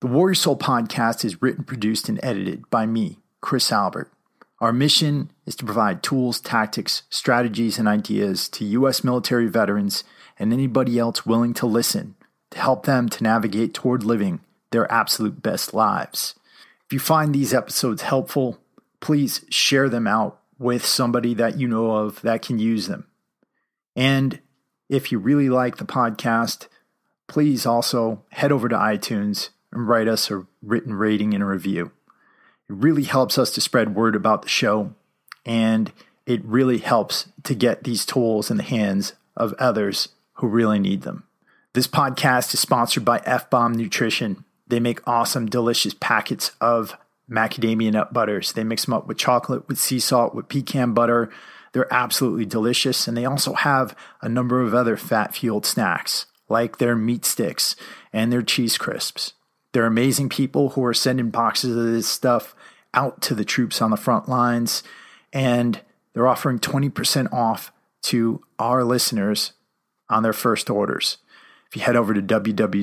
The Warrior Soul podcast is written, produced, and edited by me, Chris Albert. Our mission is to provide tools, tactics, strategies, and ideas to U.S. military veterans and anybody else willing to listen to help them to navigate toward living their absolute best lives. If you find these episodes helpful, please share them out with somebody that you know of that can use them. And if you really like the podcast, please also head over to iTunes and write us a written rating and a review. It really helps us to spread word about the show, and it really helps to get these tools in the hands of others who really need them. This podcast is sponsored by F-Bomb Nutrition. They make awesome, delicious packets of macadamia nut butters. They mix them up with chocolate, with sea salt, with pecan butter. They're absolutely delicious, and they also have a number of other fat-fueled snacks, like their meat sticks and their cheese crisps. They're amazing people who are sending boxes of this stuff out to the troops on the front lines, and they're offering 20% off to our listeners on their first orders. If you head over to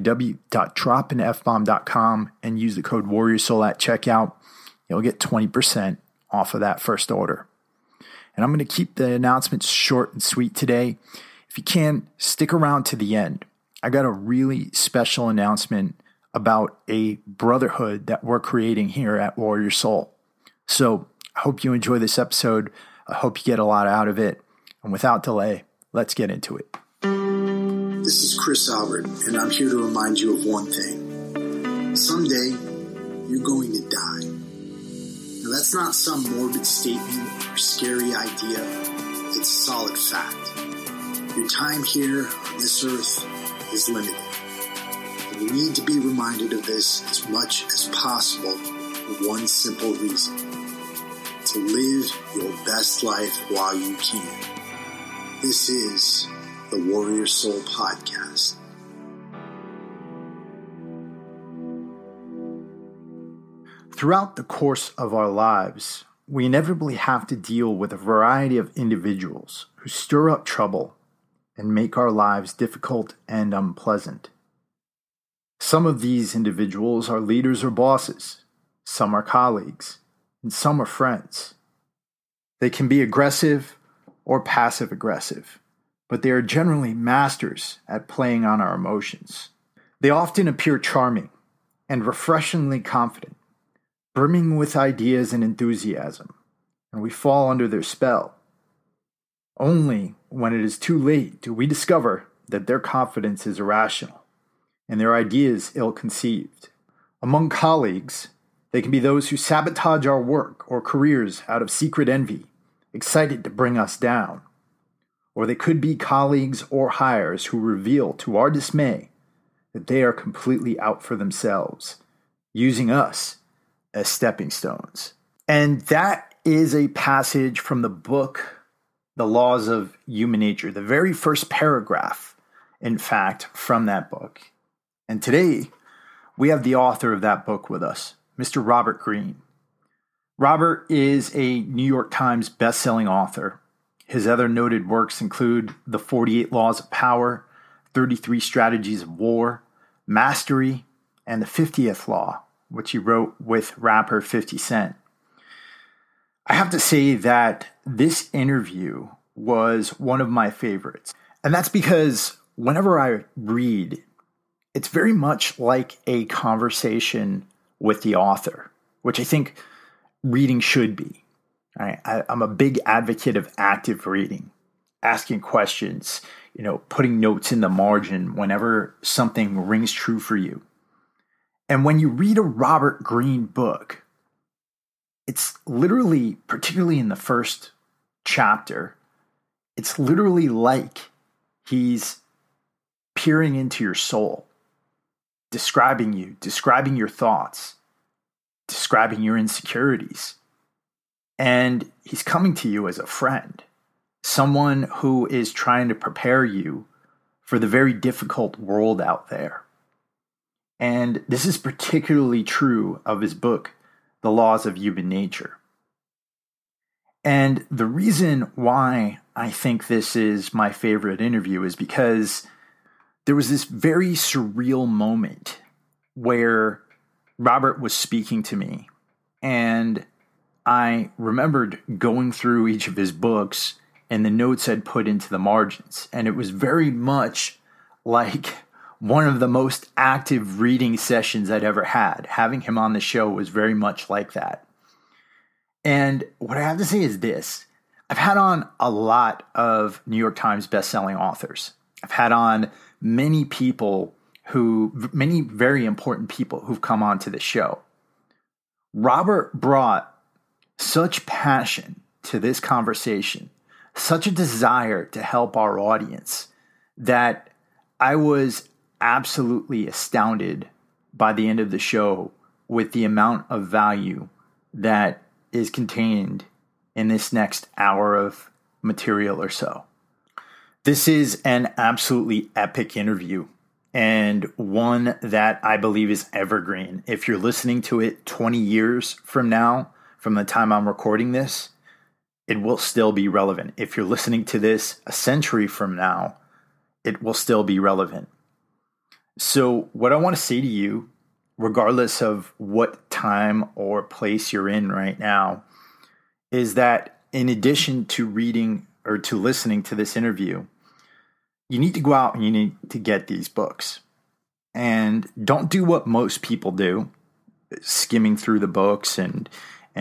www.dropinfbomb.com and use the code WarriorSoul at checkout, you'll get 20% off of that first order. And I'm going to keep the announcements short and sweet today. If you can, stick around to the end. I got a really special announcement about a brotherhood that we're creating here at Warrior Soul. So I hope you enjoy this episode. I hope you get a lot out of it. And without delay, let's get into it. This is Chris Albert, and I'm here to remind you of one thing. Someday, you're going to die. Now, that's not some morbid statement or scary idea. It's a solid fact. Your time here on this earth is limited. And you need to be reminded of this as much as possible for one simple reason: to live your best life while you can. This is the Warrior Soul Podcast. Throughout the course of our lives, we inevitably have to deal with a variety of individuals who stir up trouble and make our lives difficult and unpleasant. Some of these individuals are leaders or bosses, some are colleagues, and some are friends. They can be aggressive or passive-aggressive, but they are generally masters at playing on our emotions. They often appear charming and refreshingly confident, brimming with ideas and enthusiasm, and we fall under their spell. Only when it is too late do we discover that their confidence is irrational and their ideas ill-conceived. Among colleagues, they can be those who sabotage our work or careers out of secret envy, excited to bring us down. Or they could be colleagues or hires who reveal to our dismay that they are completely out for themselves, using us as stepping stones. And that is a passage from the book, The Laws of Human Nature, the very first paragraph, in fact, from that book. And today, we have the author of that book with us, Mr. Robert Greene. Robert is a New York Times bestselling author. His other noted works include The 48 Laws of Power, 33 Strategies of War, Mastery, and The 50th Law, which he wrote with rapper 50 Cent. I have to say that this interview was one of my favorites. And that's because whenever I read, it's very much like a conversation with the author, which I think reading should be. I'm a big advocate of active reading, asking questions, putting notes in the margin whenever something rings true for you. And when you read a Robert Greene book, it's literally, particularly in the first chapter, it's literally like he's peering into your soul, describing you, describing your thoughts, describing your insecurities. And he's coming to you as a friend, someone who is trying to prepare you for the very difficult world out there. And this is particularly true of his book, The Laws of Human Nature. And the reason why I think this is my favorite interview is because there was this very surreal moment where Robert was speaking to me, and I remembered going through each of his books and the notes I'd put into the margins. And it was very much like one of the most active reading sessions I'd ever had. Having him on the show was very much like that. And what I have to say is this. I've had on a lot of New York Times bestselling authors. I've had on many very important people who've come onto the show. Robert brought such passion to this conversation, such a desire to help our audience, that I was absolutely astounded by the end of the show with the amount of value that is contained in this next hour of material or so. This is an absolutely epic interview, and one that I believe is evergreen. If you're listening to it 20 years from now, from the time I'm recording this, it will still be relevant. If you're listening to this a century from now, it will still be relevant. So what I want to say to you, regardless of what time or place you're in right now, is that in addition to reading or to listening to this interview, you need to go out and you need to get these books. And don't do what most people do, skimming through the books and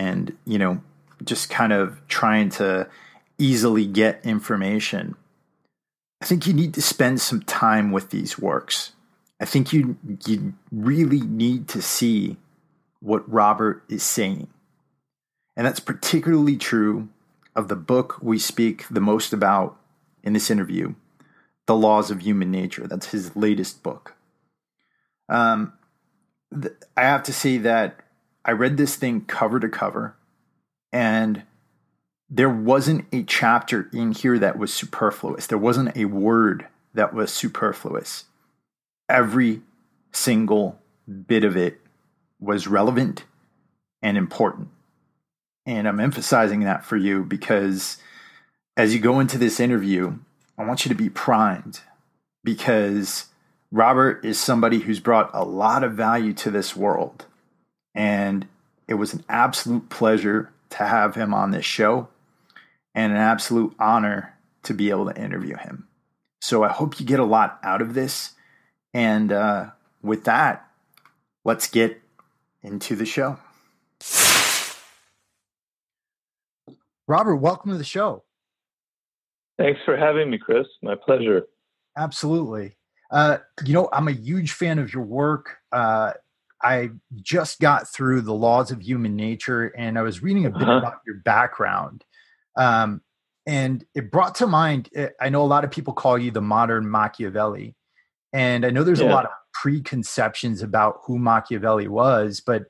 just kind of trying to easily get information. I think you need to spend some time with these works. I think you really need to see what Robert is saying. And that's particularly true of the book we speak the most about in this interview, The Laws of Human Nature. That's his latest book. I have to say that I read this thing cover to cover, and there wasn't a chapter in here that was superfluous. There wasn't a word that was superfluous. Every single bit of it was relevant and important. And I'm emphasizing that for you because as you go into this interview, I want you to be primed, because Robert is somebody who's brought a lot of value to this world. And it was an absolute pleasure to have him on this show, and an absolute honor to be able to interview him. So I hope you get a lot out of this. And with that, let's get into the show. Robert, welcome to the show. Thanks for having me, Chris. My pleasure. Absolutely. I'm a huge fan of your work. I just got through The Laws of Human Nature, and I was reading a bit about your background. And it brought to mind, I know a lot of people call you the modern Machiavelli. And I know there's a lot of preconceptions about who Machiavelli was, but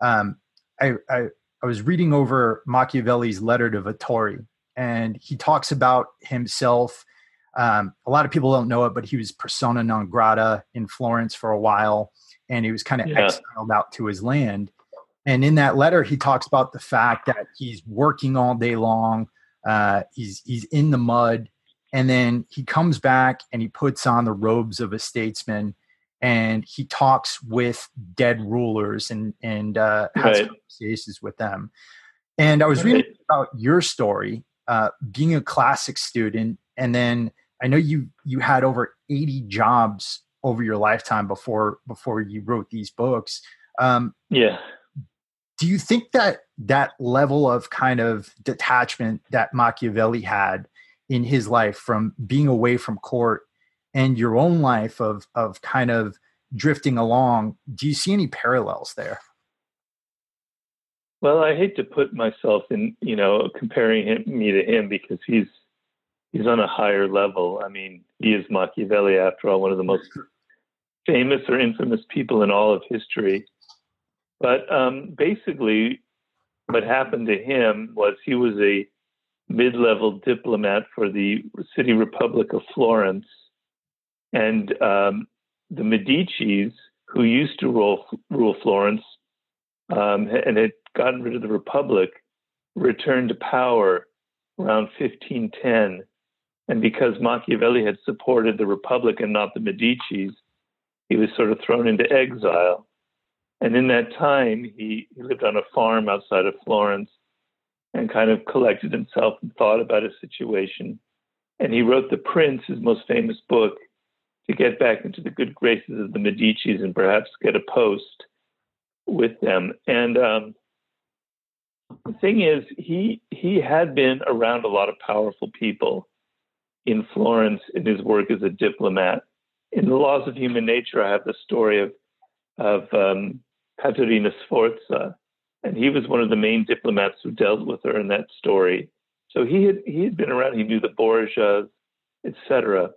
I was reading over Machiavelli's letter to Vittori, and he talks about himself. A lot of people don't know it, but he was persona non grata in Florence for a while, and he was kind of exiled out to his land. And in that letter, he talks about the fact that he's working all day long. He's in the mud. And then he comes back and he puts on the robes of a statesman, and he talks with dead rulers and has conversations with them. And I was reading about your story, being a classic student. And then I know you had over 80 jobs over your lifetime before you wrote these books. Do you think that level of kind of detachment that Machiavelli had in his life from being away from court and your own life of kind of drifting along, do you see any parallels there? Well, I hate to put myself in, comparing me to him, because he's on a higher level. I mean, he is Machiavelli, after all, one of the most famous or infamous people in all of history. But basically, what happened to him was he was a mid-level diplomat for the city republic of Florence. And the Medicis, who used to rule Florence and had gotten rid of the republic, returned to power around 1510. And because Machiavelli had supported the republic and not the Medicis, he was sort of thrown into exile. And in that time, he lived on a farm outside of Florence and kind of collected himself and thought about his situation. And he wrote The Prince, his most famous book, to get back into the good graces of the Medicis and perhaps get a post with them. And the thing is, he had been around a lot of powerful people in Florence in his work as a diplomat. In The Laws of Human Nature, I have the story of Caterina Sforza, and he was one of the main diplomats who dealt with her in that story. So he had been around. He knew the Borgias, etc.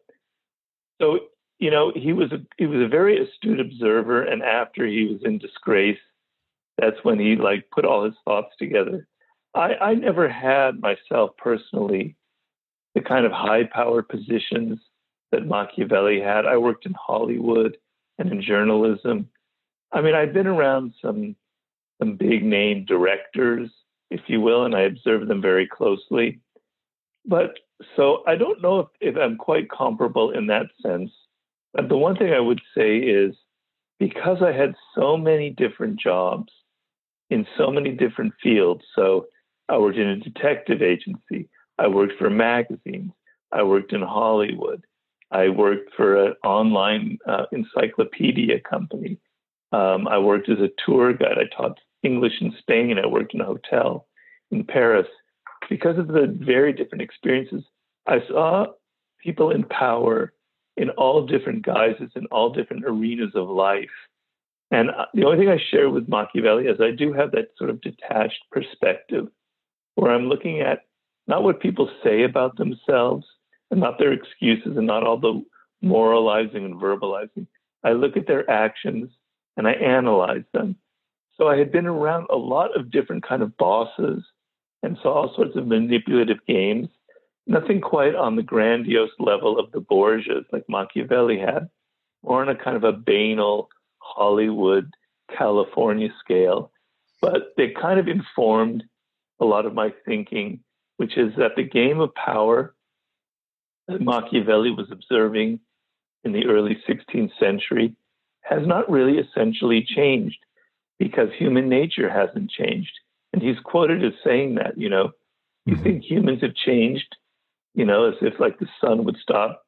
So he was a very astute observer. And after he was in disgrace, that's when he put all his thoughts together. I never had myself personally the kind of high power positions that Machiavelli had. I worked in Hollywood and in journalism. I mean, I've been around some big name directors, if you will, and I observed them very closely. But so I don't know if I'm quite comparable in that sense. But the one thing I would say is, because I had so many different jobs in so many different fields. So I worked in a detective agency. I worked for magazines. I worked in Hollywood. I worked for an online encyclopedia company. I worked as a tour guide. I taught English in Spain. I worked in a hotel in Paris. Because of the very different experiences, I saw people in power in all different guises, in all different arenas of life. And the only thing I share with Machiavelli is I do have that sort of detached perspective where I'm looking at not what people say about themselves and not their excuses and not all the moralizing and verbalizing. I look at their actions and I analyze them. So I had been around a lot of different kind of bosses and saw all sorts of manipulative games, nothing quite on the grandiose level of the Borgias like Machiavelli had, more on a kind of a banal Hollywood, California scale. But they kind of informed a lot of my thinking, which is that the game of power that Machiavelli was observing in the early 16th century has not really essentially changed because human nature hasn't changed. And he's quoted as saying that, you think humans have changed, as if the sun would stop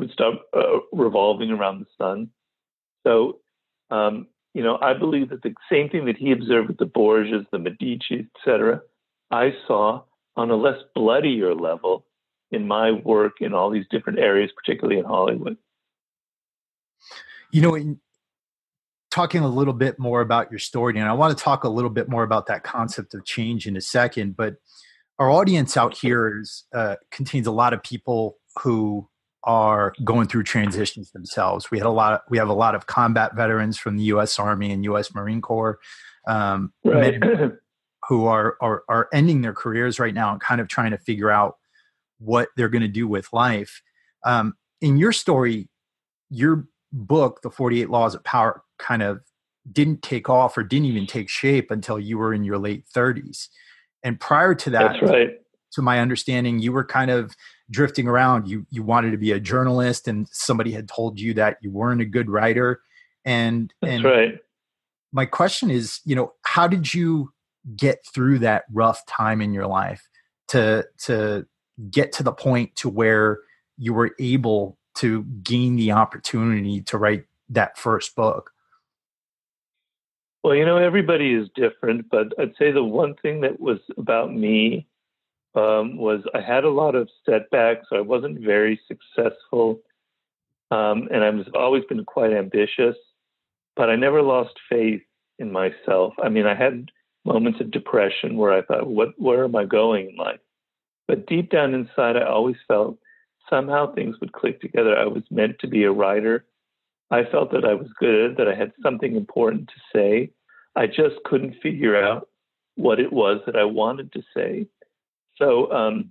revolving around the sun. So, I believe that the same thing that he observed with the Borgias, the Medici, etc., I saw on a less bloodier level in my work in all these different areas, particularly in Hollywood. In talking a little bit more about your story, and I want to talk a little bit more about that concept of change in a second, but our audience out here contains a lot of people who are going through transitions themselves. We have a lot of combat veterans from the U.S. Army and U.S. Marine Corps, right. who are ending their careers right now and kind of trying to figure out what they're going to do with life. In your story, your book, The 48 Laws of Power, kind of didn't take off or didn't even take shape until you were in your late 30s. And prior to that, that's right. To my understanding, you were kind of drifting around. You wanted to be a journalist, and somebody had told you that you weren't a good writer. And right. My question is, how did you get through that rough time in your life to get to the point to where you were able to gain the opportunity to write that first book? Well, everybody is different, but I'd say the one thing that was about me was I had a lot of setbacks. I wasn't very successful, and I've always been quite ambitious, but I never lost faith in myself. I mean, I had moments of depression where I thought, where am I going in life? But deep down inside, I always felt somehow things would click together. I was meant to be a writer. I felt that I was good, that I had something important to say. I just couldn't figure out what it was that I wanted to say. So,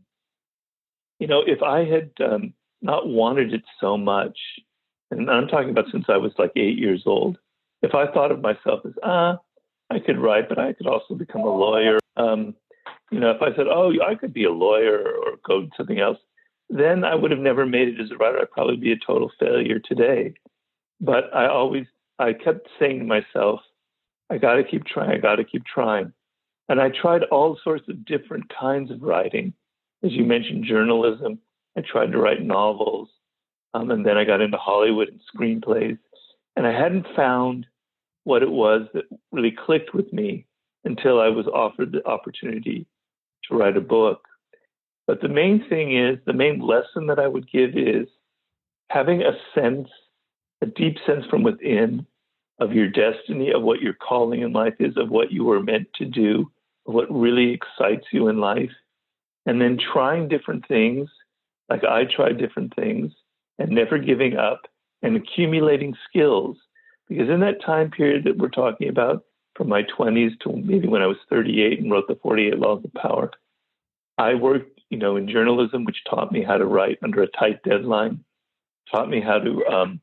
if I had not wanted it so much, and I'm talking about since I was 8 years old, if I thought of myself as, I could write, but I could also become a lawyer. If I said, I could be a lawyer or go to something else, then I would have never made it as a writer. I'd probably be a total failure today. But I kept saying to myself, I got to keep trying. I got to keep trying. And I tried all sorts of different kinds of writing. As you mentioned, journalism. I tried to write novels. And then I got into Hollywood and screenplays. And I hadn't found what it was that really clicked with me until I was offered the opportunity to write a book. But the main thing is, the main lesson that I would give is having a deep sense from within of your destiny, of what your calling in life is, of what you were meant to do, of what really excites you in life, and then trying different things, like I tried different things, and never giving up and accumulating skills. Because in that time period that we're talking about, from my 20s to maybe when I was 38 and wrote the 48 Laws of Power, I worked, in journalism, which taught me how to write under a tight deadline, taught me how to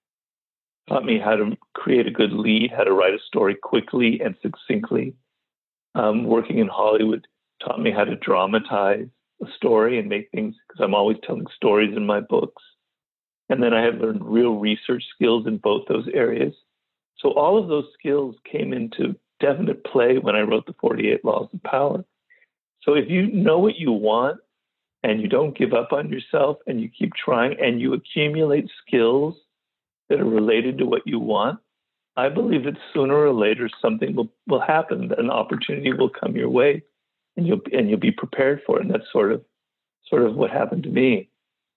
create a good lead, how to write a story quickly and succinctly. Working in Hollywood taught me how to dramatize a story and make things, because I'm always telling stories in my books. And then I had learned real research skills in both those areas. So all of those skills came into definite play when I wrote the 48 Laws of Power. So if you know what you want and you don't give up on yourself and you keep trying and you accumulate skills that are related to what you want, I believe that sooner or later something will happen. An opportunity will come your way, and you'll be prepared for it. And that's sort of what happened to me.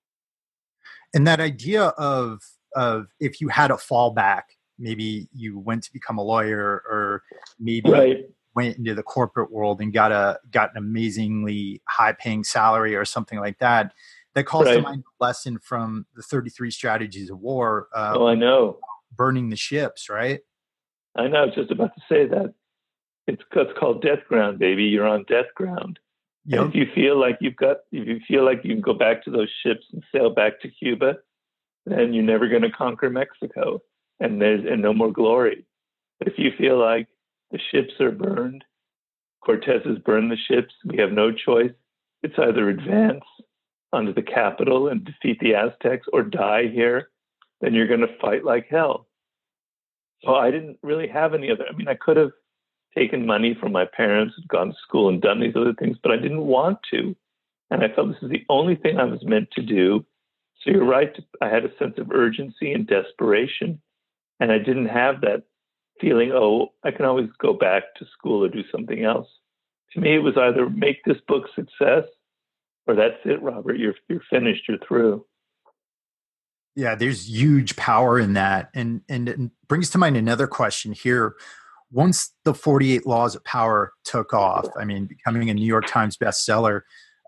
And that idea of if you had a fallback, maybe you went to become a lawyer, or maybe right. went into the corporate world and got an amazingly high paying salary or something like that. That calls right. to mind a lesson from the 33 Strategies of War. I know. Burning the ships, right? I know. I was just about to say that. It's called death ground, baby. You're on death ground. Yep. And if you feel like you can go back to those ships and sail back to Cuba, then you're never going to conquer Mexico, and no more glory. But if you feel like the ships are burned, Cortez has burned the ships, we have no choice. It's either advance onto the capital and defeat the Aztecs or die here, then you're going to fight like hell. So I didn't really have any other. I mean, I could have taken money from my parents, gone to school and done these other things, but I didn't want to. And I felt this is the only thing I was meant to do. So you're right. I had a sense of urgency and desperation. And I didn't have that feeling, I can always go back to school or do something else. To me, it was either make this book success or that's it, Robert. You're finished. You're through. Yeah, there's huge power in that. And it brings to mind another question here. Once the 48 Laws of Power took off, I mean, becoming a New York Times bestseller,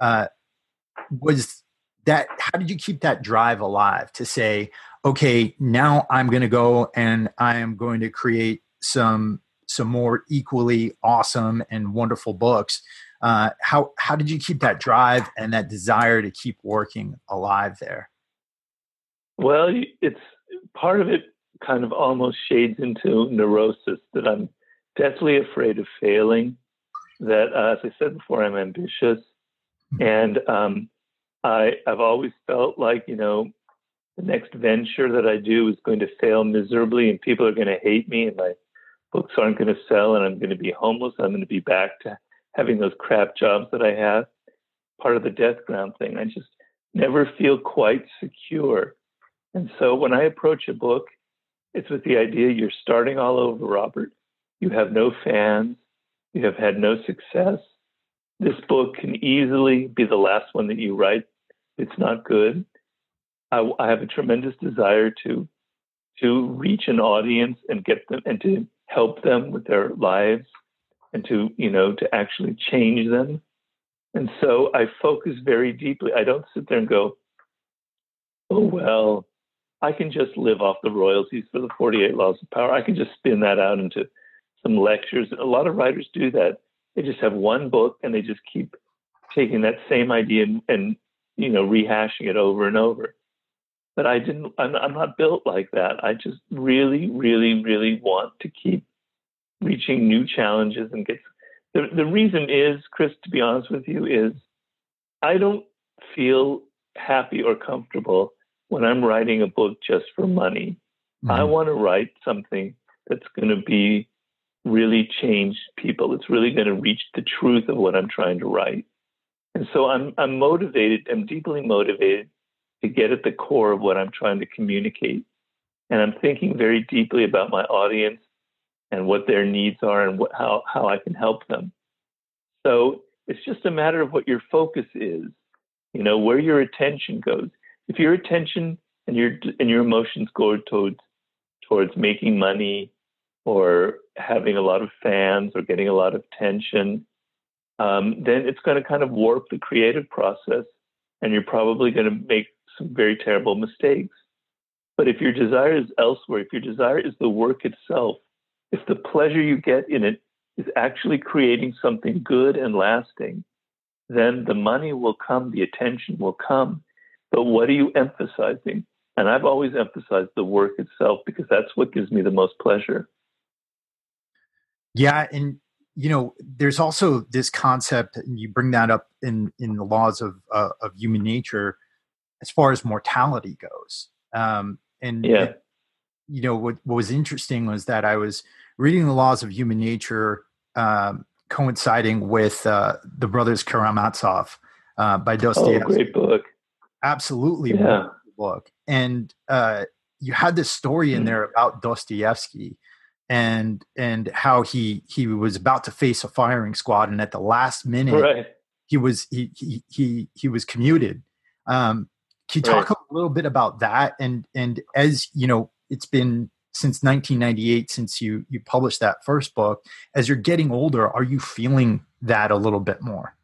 was that, how did you keep that drive alive to say, okay, now I'm going to go and I am going to create some more equally awesome and wonderful books? How did you keep that drive and that desire to keep working alive there? Well, it's part of it kind of almost shades into neurosis, that I'm deathly afraid of failing, that, as I said before, I'm ambitious. And I've always felt like, the next venture that I do is going to fail miserably and people are going to hate me and my books aren't going to sell and I'm going to be homeless. I'm going to be back to having those crap jobs that I have. Part of the death ground thing. I just never feel quite secure. And so when I approach a book, it's with the idea you're starting all over, Robert. You have no fans. You have had no success. This book can easily be the last one that you write. It's not good. I have a tremendous desire to reach an audience and get them and to help them with their lives and to actually change them. And so I focus very deeply. I don't sit there and go, oh, well, I can just live off the royalties for the 48 Laws of Power. I can just spin that out into some lectures. A lot of writers do that. They just have one book and they just keep taking that same idea and rehashing it over and over. But I'm not built like that. I just really, really, really want to keep reaching new challenges and get. The reason is, Chris, to be honest with you, is I don't feel happy or comfortable when I'm writing a book just for money. Mm-hmm. I want to write something that's going to be really change people. It's really going to reach the truth of what I'm trying to write. And so I'm motivated. I'm deeply motivated to get at the core of what I'm trying to communicate. And I'm thinking very deeply about my audience and what their needs are and how I can help them. So it's just a matter of what your focus is, where your attention goes. If your attention and your emotions go towards making money or having a lot of fans or getting a lot of attention, then it's going to kind of warp the creative process, and you're probably going to make some very terrible mistakes. But if your desire is elsewhere, if your desire is the work itself, if the pleasure you get in it is actually creating something good and lasting, then the money will come, the attention will come. But what are you emphasizing? And I've always emphasized the work itself because that's what gives me the most pleasure. Yeah. And, there's also this concept, and you bring that up in the laws of human nature as far as mortality goes. What was interesting was that I was reading the laws of human nature coinciding with the Brothers Karamazov by Dostoevsky. Oh, great book. Absolutely wonderful book. And you had this story in there about Dostoevsky and how he was about to face a firing squad, and at the last minute he was commuted. Can you talk a little bit about that? And as it's been since 1998 since you published that first book. As you're getting older, are you feeling that a little bit more?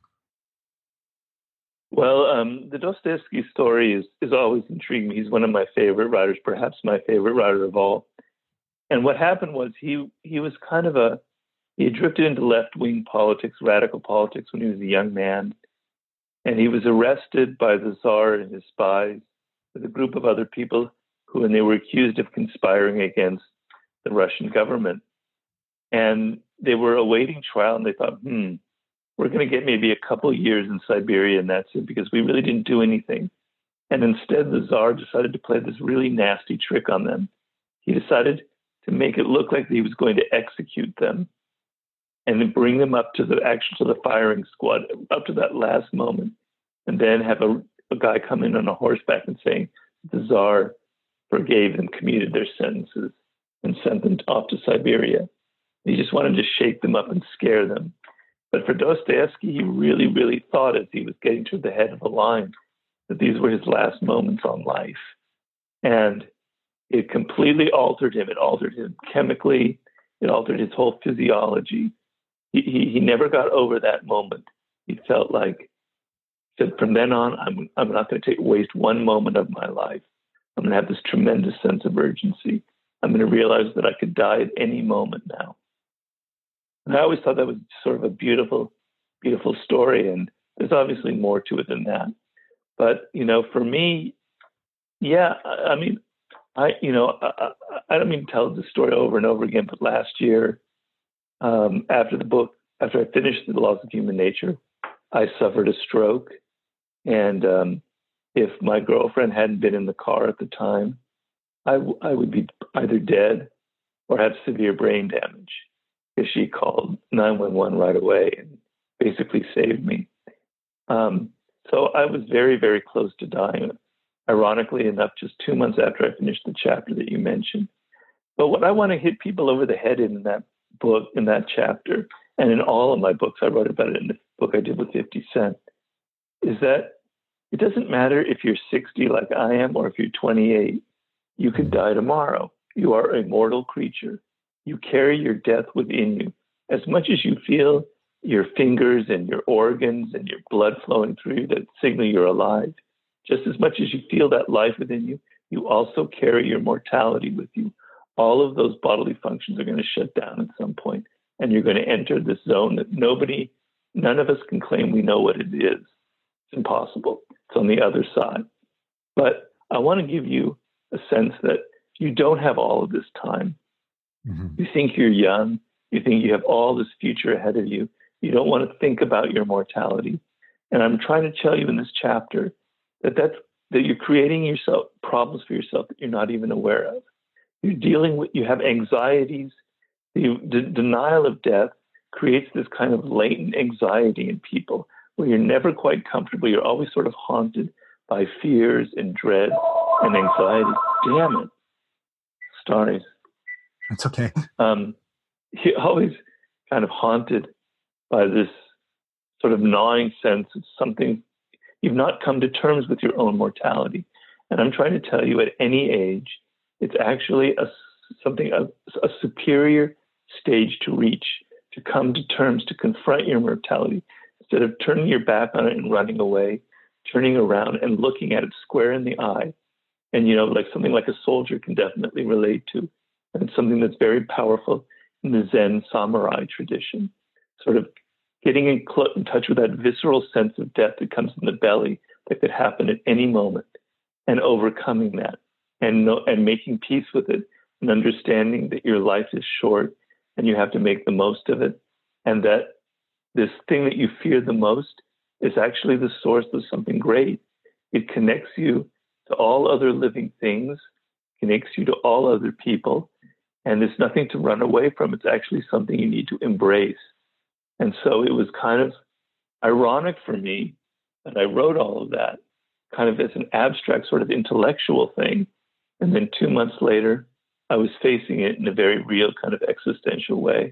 Well, the Dostoevsky story is always intriguing. He's one of my favorite writers, perhaps my favorite writer of all. And what happened was he was he had drifted into left-wing politics, radical politics when he was a young man. And he was arrested by the Tsar and his spies with a group of other people and they were accused of conspiring against the Russian government. And they were awaiting trial, and they thought, we're going to get maybe a couple years in Siberia, and that's it, because we really didn't do anything. And instead, the Tsar decided to play this really nasty trick on them. He decided to make it look like he was going to execute them and then bring them up to the firing squad, up to that last moment, and then have a guy come in on a horseback and saying the Tsar forgave them, commuted their sentences, and sent them off to Siberia. He just wanted to shake them up and scare them. But for Dostoevsky, he really, really thought as he was getting to the head of the line that these were his last moments on life. And it completely altered him. It altered him chemically. It altered his whole physiology. He never got over that moment. He felt like, said, from then on, I'm not going to waste one moment of my life. I'm going to have this tremendous sense of urgency. I'm going to realize that I could die at any moment now. And I always thought that was sort of a beautiful, beautiful story. And there's obviously more to it than that. But, for me, I don't mean to tell the story over and over again, but last year, after I finished The Laws of Human Nature, I suffered a stroke. And if my girlfriend hadn't been in the car at the time, I would be either dead or have severe brain damage, because she called 911 right away and basically saved me. So I was very, very close to dying, ironically enough, just 2 months after I finished the chapter that you mentioned. But what I want to hit people over the head in that book, in that chapter, and in all of my books, I wrote about it in the book I did with 50 Cent, is that it doesn't matter if you're 60 like I am or if you're 28. You could die tomorrow. You are a mortal creature. You carry your death within you. As much as you feel your fingers and your organs and your blood flowing through you that signal you're alive, just as much as you feel that life within you, you also carry your mortality with you. All of those bodily functions are going to shut down at some point, and you're going to enter this zone that none of us can claim we know what it is. It's impossible. It's on the other side. But I want to give you a sense that you don't have all of this time. Mm-hmm. You think you're young. You think you have all this future ahead of you. You don't want to think about your mortality. And I'm trying to tell you in this chapter that you're creating yourself problems for yourself that you're not even aware of. You have anxieties The denial of death creates this kind of latent anxiety in people where you're never quite comfortable. You're always sort of haunted by fears and dread and anxiety. Damn it. Stars. It's okay. You're always kind of haunted by this sort of gnawing sense of something. You've not come to terms with your own mortality. And I'm trying to tell you, at any age, it's actually a superior stage to reach, to come to terms, to confront your mortality, instead of turning your back on it and running away, turning around and looking at it square in the eye. And, like something like a soldier can definitely relate to. And it's something that's very powerful in the Zen samurai tradition, sort of getting in touch with that visceral sense of death that comes in the belly that could happen at any moment, and overcoming that and making peace with it, and understanding that your life is short and you have to make the most of it. And that this thing that you fear the most is actually the source of something great. It connects you to all other living things, connects you to all other people, and there's nothing to run away from. It's actually something you need to embrace. And so it was kind of ironic for me that I wrote all of that kind of as an abstract sort of intellectual thing. And then 2 months later, I was facing it in a very real kind of existential way.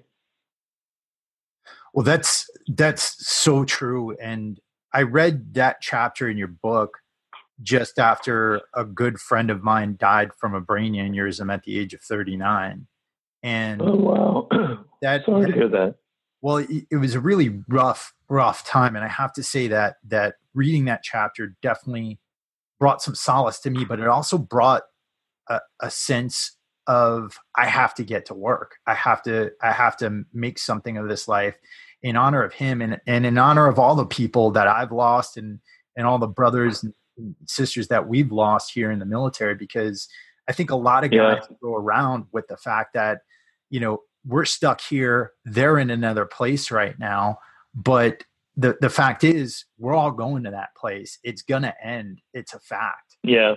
Well, that's so true. And I read that chapter in your book just after a good friend of mine died from a brain aneurysm at the age of 39. And oh, wow. Sorry to hear that. Well, it was a really rough time. And I have to say that reading that chapter definitely brought some solace to me, but it also brought a sense of, I have to get to work. I have to make something of this life in honor of him and in honor of all the people that I've lost and all the brothers and sisters that we've lost here in the military, because I think a lot of guys go around with the fact that, we're stuck here, they're in another place right now. But the fact is, we're all going to that place. It's going to end. It's a fact. Yeah.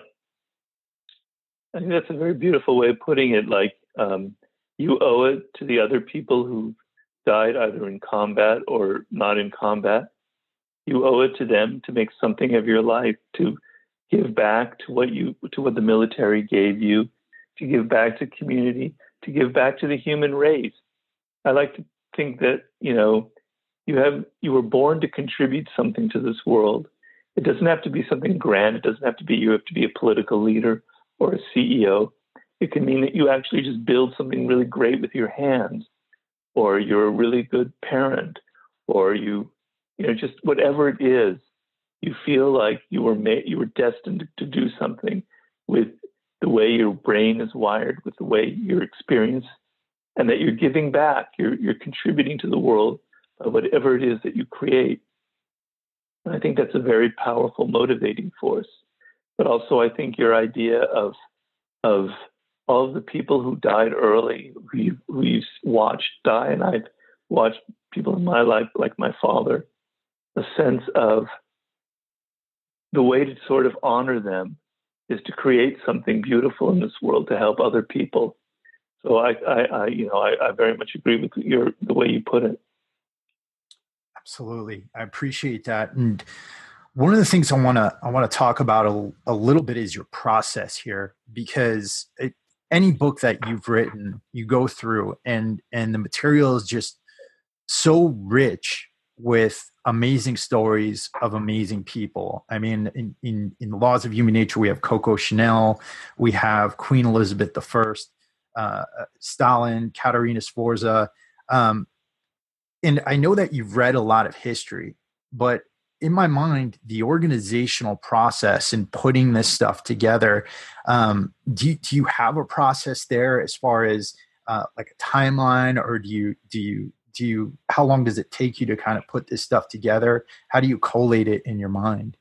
I think that's a very beautiful way of putting it. Like, you owe it to the other people who died either in combat or not in combat. You owe it to them to make something of your life, to give back to what the military gave you, to give back to community, to give back to the human race. I like to think that, you were born to contribute something to this world. It doesn't have to be something grand. It doesn't have to be, you have to be a political leader or a CEO. It can mean that you actually just build something really great with your hands, or you're a really good parent, or just whatever it is, you feel like you were destined to do something with the way your brain is wired, with the way your experience, and that you're giving back, you're contributing to the world by whatever it is that you create. And I think that's a very powerful motivating force. But also, I think your idea of all of the people who died early, who you've watched die, and I've watched people in my life, like my father, a sense of the way to sort of honor them is to create something beautiful in this world to help other people. So I very much agree with the way you put it. Absolutely. I appreciate that. And one of the things I want to talk about a little bit is your process here, because any book that you've written, you go through and the material is just so rich with amazing stories of amazing people. I mean, in the Laws of Human Nature, we have Coco Chanel, we have Queen Elizabeth I, Stalin, Katerina Sforza. And I know that you've read a lot of history, but in my mind, the organizational process in putting this stuff together, do you have a process there as far as like a timeline, or do you how long does it take you to kind of put this stuff together? How do you collate it in your mind?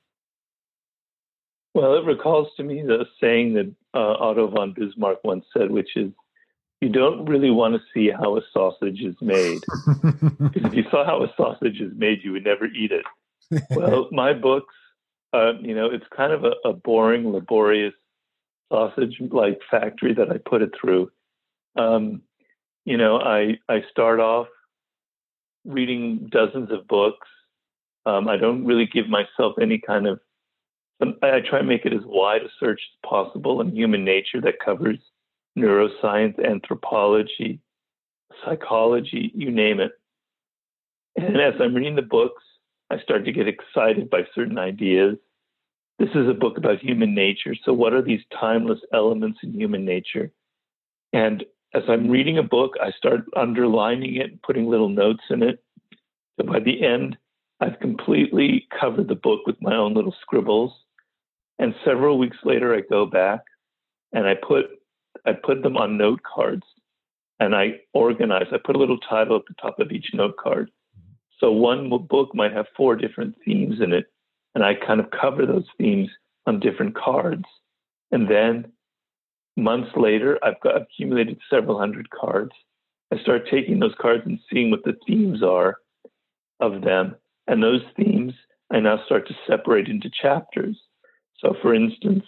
Well, it recalls to me the saying that Otto von Bismarck once said, which is, you don't really want to see how a sausage is made. Because if you saw how a sausage is made, you would never eat it. Well, my books, it's kind of a boring, laborious sausage-like factory that I put it through. I start off reading dozens of books. I don't really give myself any kind of, I try and make it as wide a search as possible in human nature that covers neuroscience, anthropology, psychology, you name it. And as I'm reading the books, I start to get excited by certain ideas. This is a book about human nature. So what are these timeless elements in human nature? And as I'm reading a book, I start underlining it and putting little notes in it. So by the end, I've completely covered the book with my own little scribbles. And several weeks later, I go back and I put them on note cards and I organize. I put a little title at the top of each note card. So one book might have 4 different themes in it, and I kind of cover those themes on different cards. And then months later, I've accumulated several hundred cards. I start taking those cards and seeing what the themes are of them. And those themes, I now start to separate into chapters. So for instance,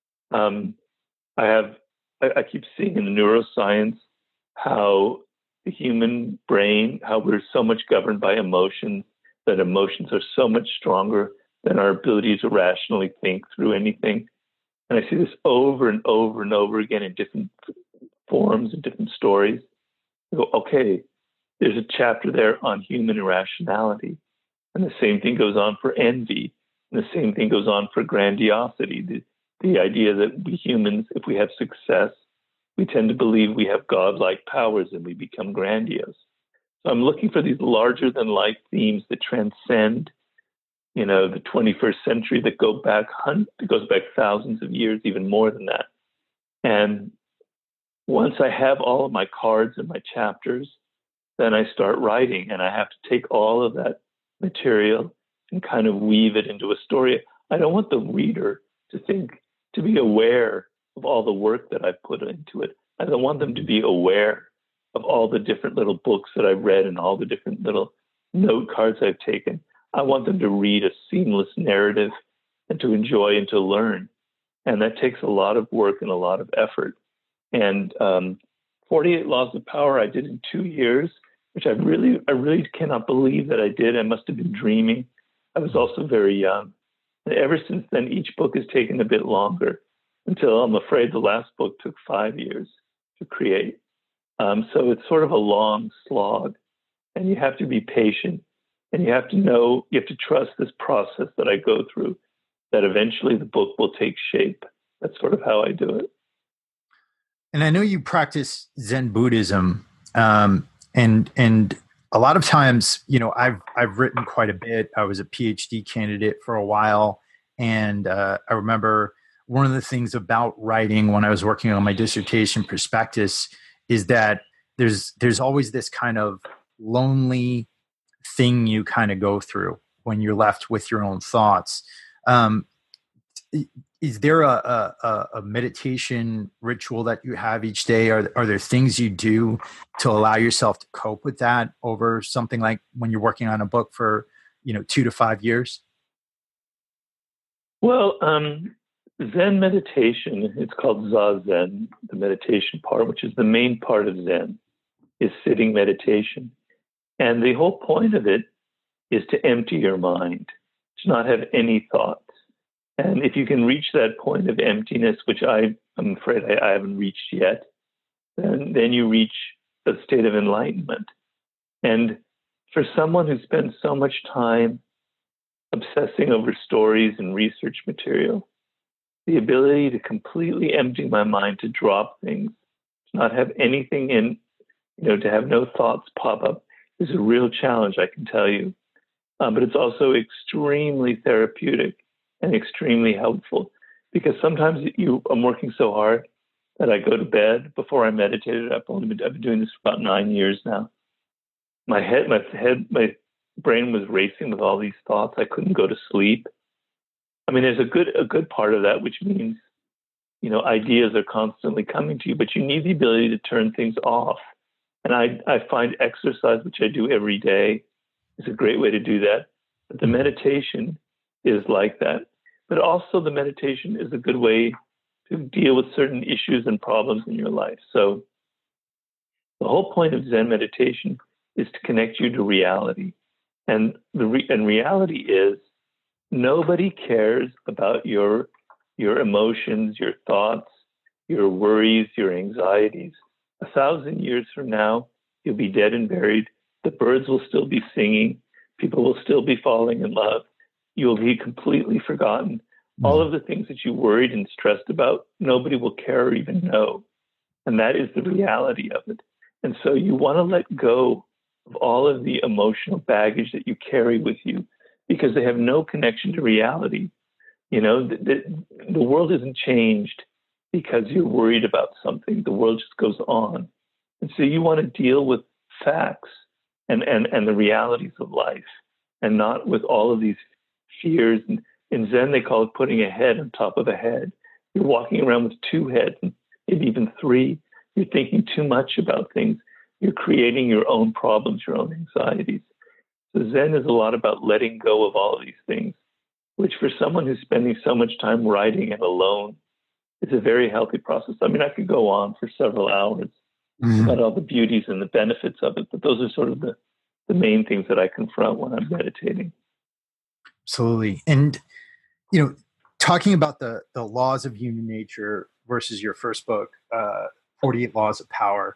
I keep seeing in the neuroscience how the human brain, how we're so much governed by emotions, that emotions are so much stronger than our ability to rationally think through anything. And I see this over and over and over again in different forms and different stories. I go, okay, there's a chapter there on human irrationality. And the same thing goes on for envy. And the same thing goes on for grandiosity. The idea that we humans, if we have success, we tend to believe we have godlike powers and we become grandiose. So I'm looking for these larger than life themes that transcend, the 21st century, that goes back thousands of years, even more than that. And once I have all of my cards and my chapters, then I start writing, and I have to take all of that material and kind of weave it into a story. I don't want the reader to be aware of all the work that I've put into it. I don't want them to be aware of all the different little books that I've read and all the different little note cards I've taken. I want them to read a seamless narrative and to enjoy and to learn. And that takes a lot of work and a lot of effort. And 48 Laws of Power I did in 2 years, which I really cannot believe that I did. I must have been dreaming. I was also very young. And ever since then, each book has taken a bit longer, until I'm afraid the last book took 5 years to create. So it's sort of a long slog, and you have to be patient, and you have to trust this process that I go through, that eventually the book will take shape. That's sort of how I do it. And I know you practice Zen Buddhism, and a lot of times, I've written quite a bit. I was a PhD candidate for a while, and I remember one of the things about writing when I was working on my dissertation prospectus is that there's always this kind of lonely thing you kind of go through when you're left with your own thoughts. Is there a meditation ritual that you have each day? Are there things you do to allow yourself to cope with that over something like when you're working on a book for 2 to 5 years? Well, Zen meditation, it's called Zazen, the meditation part, which is the main part of Zen, is sitting meditation. And the whole point of it is to empty your mind, to not have any thoughts. And if you can reach that point of emptiness, which I'm afraid I haven't reached yet, then you reach a state of enlightenment. And for someone who spends so much time obsessing over stories and research material, the ability to completely empty my mind, to drop things, to not have anything in, to have no thoughts pop up, is a real challenge, I can tell you. But it's also extremely therapeutic and extremely helpful, because sometimes I'm working so hard that I go to bed before I meditated. I've been doing this for about 9 years now. My brain was racing with all these thoughts. I couldn't go to sleep. I mean, there's a good part of that, which means, ideas are constantly coming to you, but you need the ability to turn things off. And I find exercise, which I do every day, is a great way to do that. But the meditation is like that. But also the meditation is a good way to deal with certain issues and problems in your life. So The whole point of Zen meditation is to connect you to reality. And reality is nobody cares about your emotions, your thoughts, your worries, your anxieties. 1,000 years from now, you'll be dead and buried. The birds will still be singing. People will still be falling in love. You'll be completely forgotten. All of the things that you worried and stressed about, nobody will care or even know. And that is the reality of it. And so you want to let go of all of the emotional baggage that you carry with you because they have no connection to reality. You know, the world isn't changed because you're worried about something. The world just goes on. And so you want to deal with facts and the realities of life and not with all of these fears. And in Zen, they call it putting a head on top of a head. You're walking around with two heads, and maybe even three. You're thinking too much about things. You're creating your own problems, your own anxieties. So Zen is a lot about letting go of all of these things, which for someone who's spending so much time writing and alone, is a very healthy process. I mean, I could go on for several hours about all the beauties and the benefits of it, but those are sort of the main things that I confront when I'm meditating. Absolutely. And, talking about the laws of human nature versus your first book, 48 Laws of Power,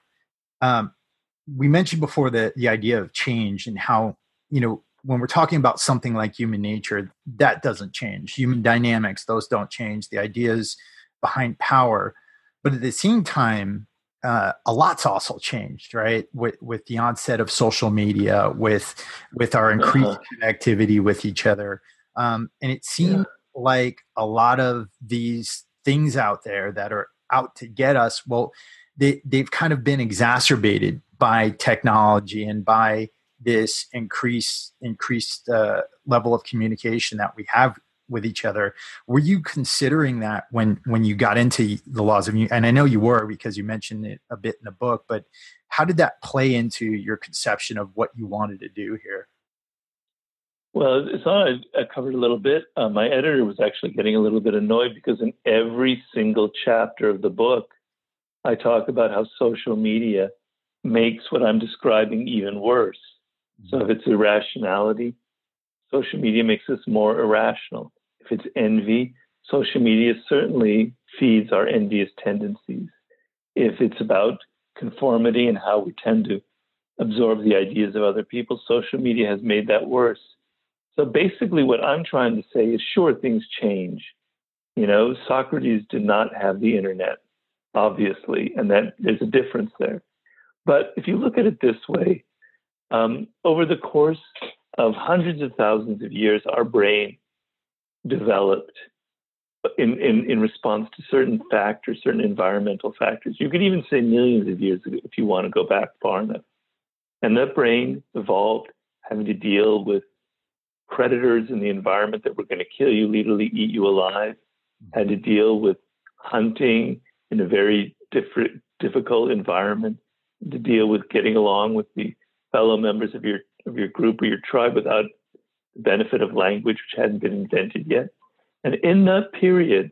we mentioned before the idea of change and how, when we're talking about something like human nature, that doesn't change. Human dynamics, those don't change. The ideas behind power. But at the same time, a lot's also changed, right? With the onset of social media, with our increased connectivity with each other. And it seems like a lot of these things out there that are out to get us, well, they've kind of been exacerbated by technology and by this increased level of communication that we have with each other. Were you considering that when you got into the laws of, and I know you were because you mentioned it a bit in the book, but how did that play into your conception of what you wanted to do here? Well, it's not, I covered a little bit. My editor was actually getting a little bit annoyed because in every single chapter of the book, I talk about how social media makes what I'm describing even worse. So if it's irrationality, social media makes us more irrational. If it's envy, social media certainly feeds our envious tendencies. If it's about conformity and how we tend to absorb the ideas of other people, social media has made that worse. So basically what I'm trying to say is, sure, things change. Socrates did not have the internet, obviously, and that there's a difference there. But if you look at it this way, over the course of hundreds of thousands of years, our brain developed in response to certain factors, certain environmental factors. You could even say millions of years ago if you want to go back far enough. And that brain evolved having to deal with predators in the environment that were going to kill you, literally eat you alive, had to deal with hunting in a very difficult environment, to deal with getting along with the fellow members of your group or your tribe without the benefit of language, which hadn't been invented yet. And in that period,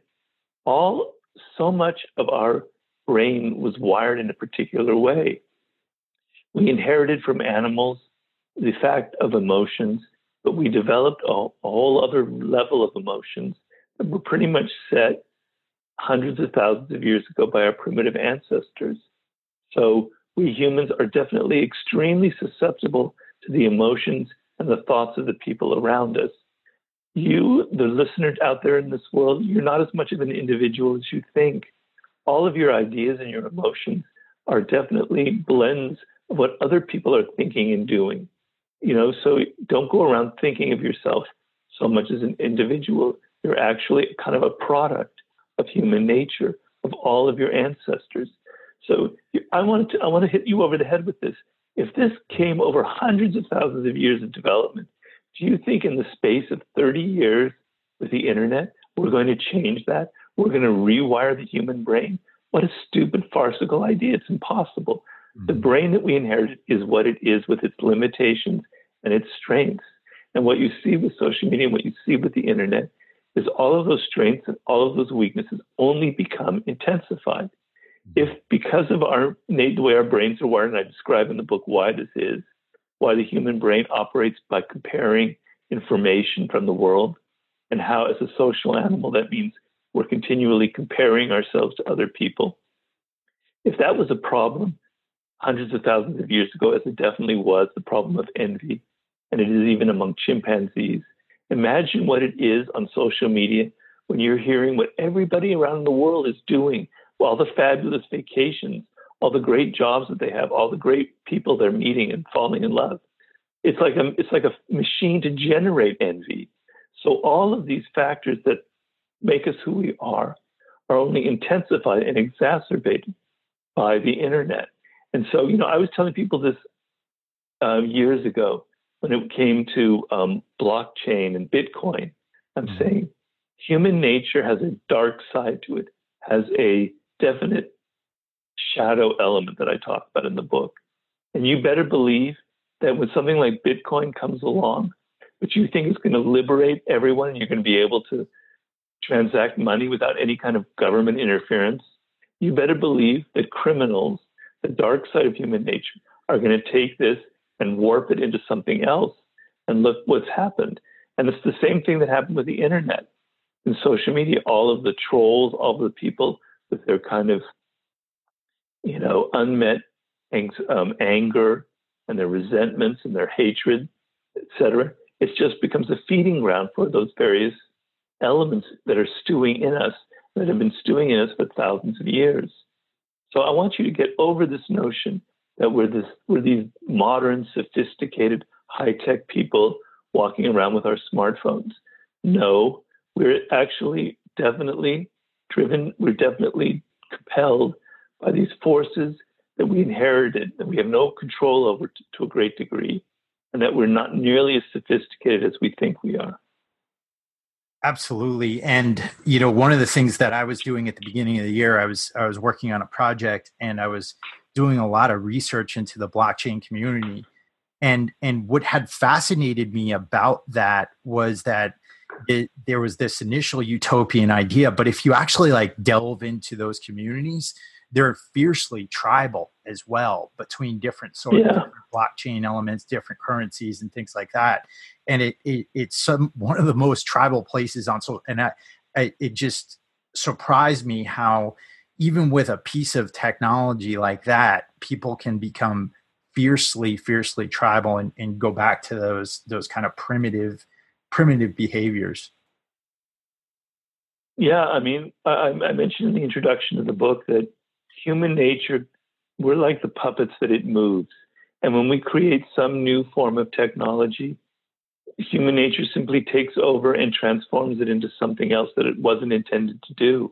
so much of our brain was wired in a particular way. We inherited from animals the fact of emotions, but we developed a whole other level of emotions that were pretty much set hundreds of thousands of years ago by our primitive ancestors. So we humans are definitely extremely susceptible to the emotions and the thoughts of the people around us. You, the listeners out there in this world, you're not as much of an individual as you think. All of your ideas and your emotions are definitely blends of what other people are thinking and doing. So don't go around thinking of yourself so much as an individual. You're actually kind of a product of human nature, of all of your ancestors. So I want to hit you over the head with this. If this came over hundreds of thousands of years of development, do you think in the space of 30 years with the internet, we're going to change that? We're going to rewire the human brain? What a stupid, farcical idea. It's impossible. The brain that we inherited is what it is with its limitations and its strengths. And what you see with social media and what you see with the internet is all of those strengths and all of those weaknesses only become intensified. If because of the way our brains are wired, and I describe in the book why this is, why the human brain operates by comparing information from the world, and how as a social animal that means we're continually comparing ourselves to other people. If that was a problem hundreds of thousands of years ago, as it definitely was, the problem of envy, and it is even among chimpanzees, imagine what it is on social media when you're hearing what everybody around the world is doing, all the fabulous vacations, all the great jobs that they have, all the great people they're meeting and falling in love. It's like a machine to generate envy. So all of these factors that make us who we are only intensified and exacerbated by the internet. And so, I was telling people this years ago when it came to blockchain and Bitcoin. I'm saying human nature has a dark side to it, has a definite shadow element that I talk about in the book. And you better believe that when something like Bitcoin comes along, which you think is going to liberate everyone and you're going to be able to transact money without any kind of government interference, you better believe that criminals, the dark side of human nature, are going to take this and warp it into something else. And look what's happened. And it's the same thing that happened with the internet and social media. All of the trolls, all of the people with their kind of, unmet anger and their resentments and their hatred, etc. It just becomes a feeding ground for those various elements that are stewing in us, that have been stewing in us for thousands of years. So I want you to get over this notion that we're these modern, sophisticated, high-tech people walking around with our smartphones. No, we're actually definitely driven, we're definitely compelled by these forces that we inherited, that we have no control over to a great degree, and that we're not nearly as sophisticated as we think we are. Absolutely. And, one of the things that I was doing at the beginning of the year, I was working on a project and I was doing a lot of research into the blockchain community. And what had fascinated me about that was that there was this initial utopian idea, but if you actually delve into those communities, they're fiercely tribal as well between different sorts of different blockchain elements, different currencies and things like that. And it's one of the most tribal places on social. And it just surprised me how even with a piece of technology like that, people can become fiercely tribal and go back to those kind of primitive behaviors. Yeah, I mean, I mentioned in the introduction of the book that human nature, we're like the puppets that it moves. And when we create some new form of technology, human nature simply takes over and transforms it into something else that it wasn't intended to do.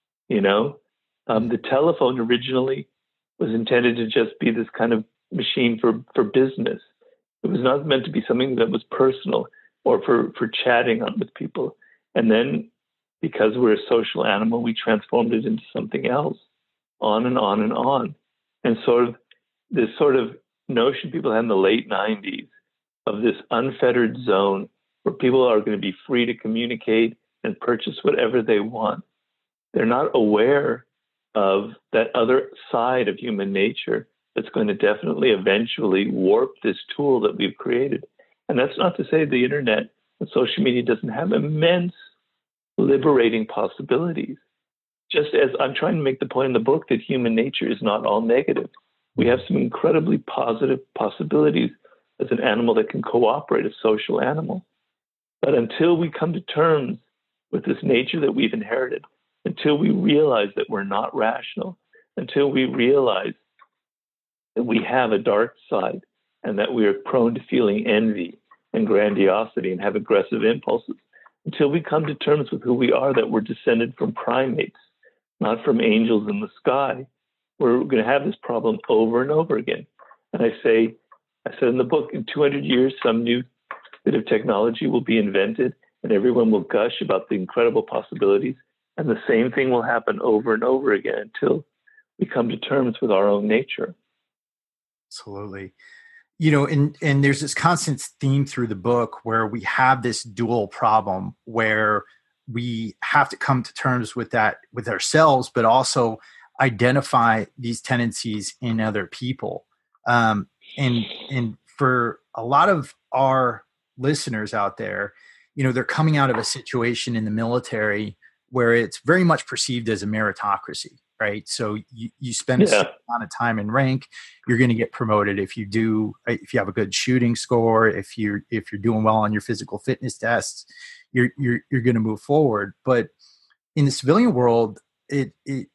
The telephone originally was intended to just be this kind of machine for business. It was not meant to be something that was personal or for chatting with people. And then because we're a social animal, we transformed it into something else, on and on and on. And this sort of notion people had in the late 90s of this unfettered zone where people are going to be free to communicate and purchase whatever they want. They're not aware of that other side of human nature that's going to definitely eventually warp this tool that we've created. And that's not to say the internet and social media doesn't have immense liberating possibilities. Just as I'm trying to make the point in the book that human nature is not all negative. We have some incredibly positive possibilities as an animal that can cooperate, a social animal. But until we come to terms with this nature that we've inherited, until we realize that we're not rational, until we realize that we have a dark side and that we are prone to feeling envy and grandiosity and have aggressive impulses, until we come to terms with who we are, that we're descended from primates, not from angels in the sky, we're going to have this problem over and over again. And I said in the book, in 200 years, some new bit of technology will be invented and everyone will gush about the incredible possibilities. And the same thing will happen over and over again until we come to terms with our own nature. Absolutely. And there's this constant theme through the book where we have this dual problem where we have to come to terms with that with ourselves, but also identify these tendencies in other people. And for a lot of our listeners out there, they're coming out of a situation in the military where it's very much perceived as a meritocracy, right? So you spend a certain amount of time in rank, you're going to get promoted if you have a good shooting score, if you're doing well on your physical fitness tests, you're going to move forward. But in the civilian world, it's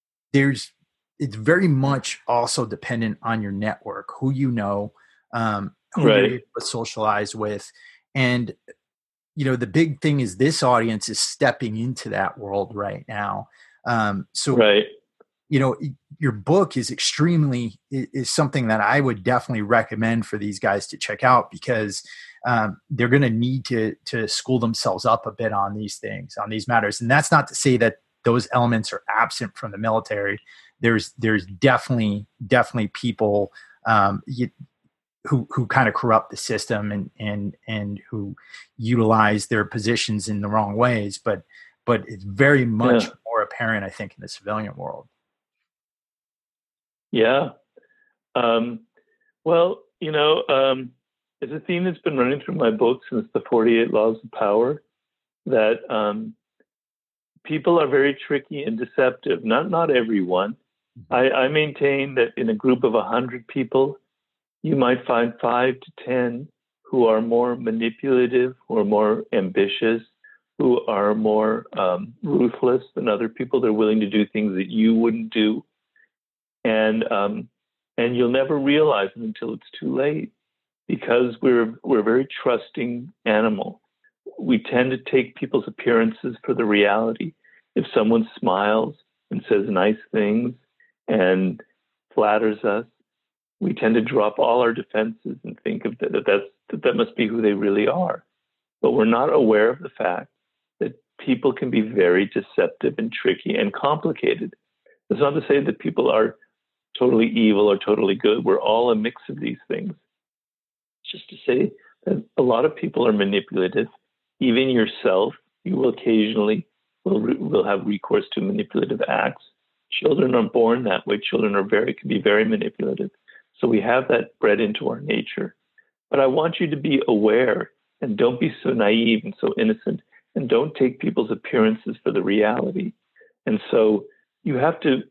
very much also dependent on your network, who you know, who you're able to socialize with. And, the big thing is this audience is stepping into that world right now. Your book is something that I would definitely recommend for these guys to check out, because they're going to need to school themselves up a bit on these things, on these matters. And that's not to say that those elements are absent from the military. There's definitely people who kind of corrupt the system and who utilize their positions in the wrong ways. But it's very much more apparent, I think, in the civilian world. Yeah. It's a theme that's been running through my book since the 48 Laws of Power, that people are very tricky and deceptive. Not everyone. I maintain that in a group of 100 people, you might find 5 to 10 who are more manipulative, who are more ambitious, who are more ruthless than other people. They're willing to do things that you wouldn't do. And you'll never realize it until it's too late, because we're a very trusting animal. We tend to take people's appearances for the reality. If someone smiles and says nice things and flatters us, we tend to drop all our defenses and think of that must be who they really are. But we're not aware of the fact that people can be very deceptive and tricky and complicated. It's not to say that people are totally evil or totally good. We're all a mix of these things. Just to say that a lot of people are manipulative. Even yourself, you will occasionally will have recourse to manipulative acts. Children are born that way. Children can be very manipulative. So we have that bred into our nature. But I want you to be aware, and don't be so naive and so innocent, and don't take people's appearances for the reality. And so you have to,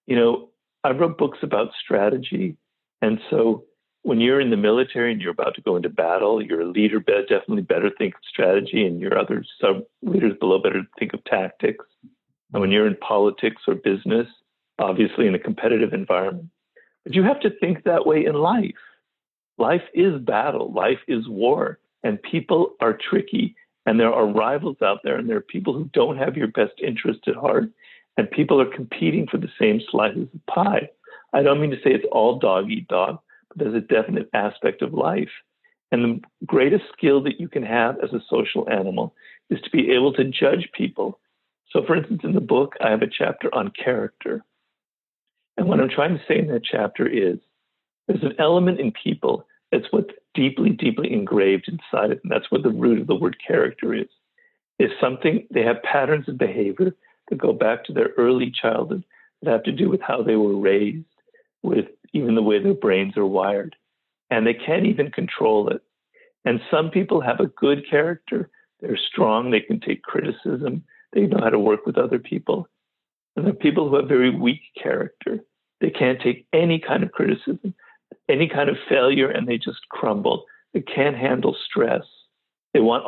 I wrote books about strategy. And so when you're in the military and you're about to go into battle, your leader definitely better think of strategy, and your other sub-leaders below better think of tactics. And when you're in politics or business, obviously in a competitive environment. But you have to think that way in life. Life is battle. Life is war. And people are tricky. And there are rivals out there. And there are people who don't have your best interest at heart. And people are competing for the same slices of pie. I don't mean to say it's all dog eat dog, but there's a definite aspect of life. And the greatest skill that you can have as a social animal is to be able to judge people. So, for instance, in the book, I have a chapter on character. And what I'm trying to say in that chapter is there's an element in people that's what's deeply, deeply engraved inside it. And that's what the root of the word character is. It's something, they have patterns of behavior that go back to their early childhood that have to do with how they were raised, with even the way their brains are wired. And they can't even control it. And some people have a good character. They're strong. They can take criticism. They know how to work with other people. And there are people who have very weak character. They can't take any kind of criticism, any kind of failure, and they just crumble. They can't handle stress. They want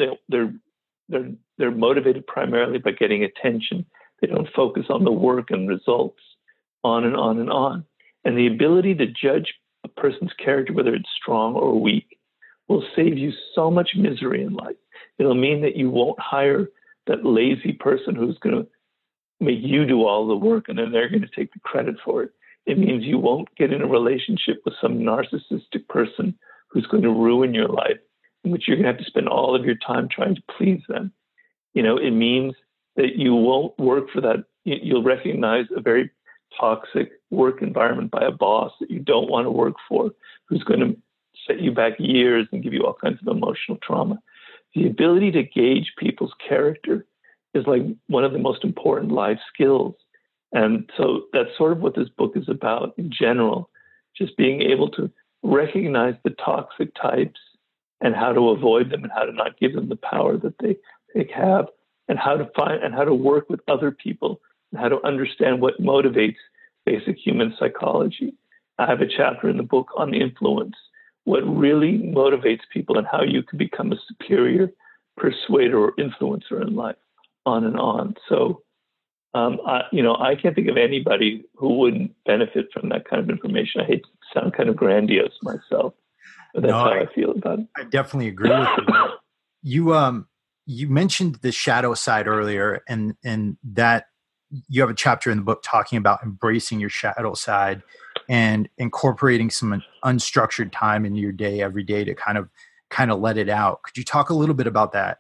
they're motivated primarily by getting attention. They don't focus on the work and results, on and on and on. And the ability to judge a person's character, whether it's strong or weak, will save you so much misery in life. It'll mean that you won't hire that lazy person who's going to make you do all the work and then they're going to take the credit for it. It means you won't get in a relationship with some narcissistic person who's going to ruin your life, in which you're going to have to spend all of your time trying to please them. It means that you won't work for that. You'll recognize a very toxic work environment by a boss that you don't want to work for, who's going to set you back years and give you all kinds of emotional trauma. The ability to gauge people's character is like one of the most important life skills. And so that's sort of what this book is about in general, just being able to recognize the toxic types and how to avoid them and how to not give them the power that they have, and how to find and how to work with other people and how to understand what motivates basic human psychology. I have a chapter in the book on influence, what really motivates people and how you can become a superior persuader or influencer in life, on and on. So, I can't think of anybody who wouldn't benefit from that kind of information. I hate to sound kind of grandiose myself, but that's how I feel about it. I definitely agree with you. You mentioned the shadow side earlier, and that you have a chapter in the book talking about embracing your shadow side and incorporating some unstructured time in your day every day to kind of let it out. Could you talk a little bit about that?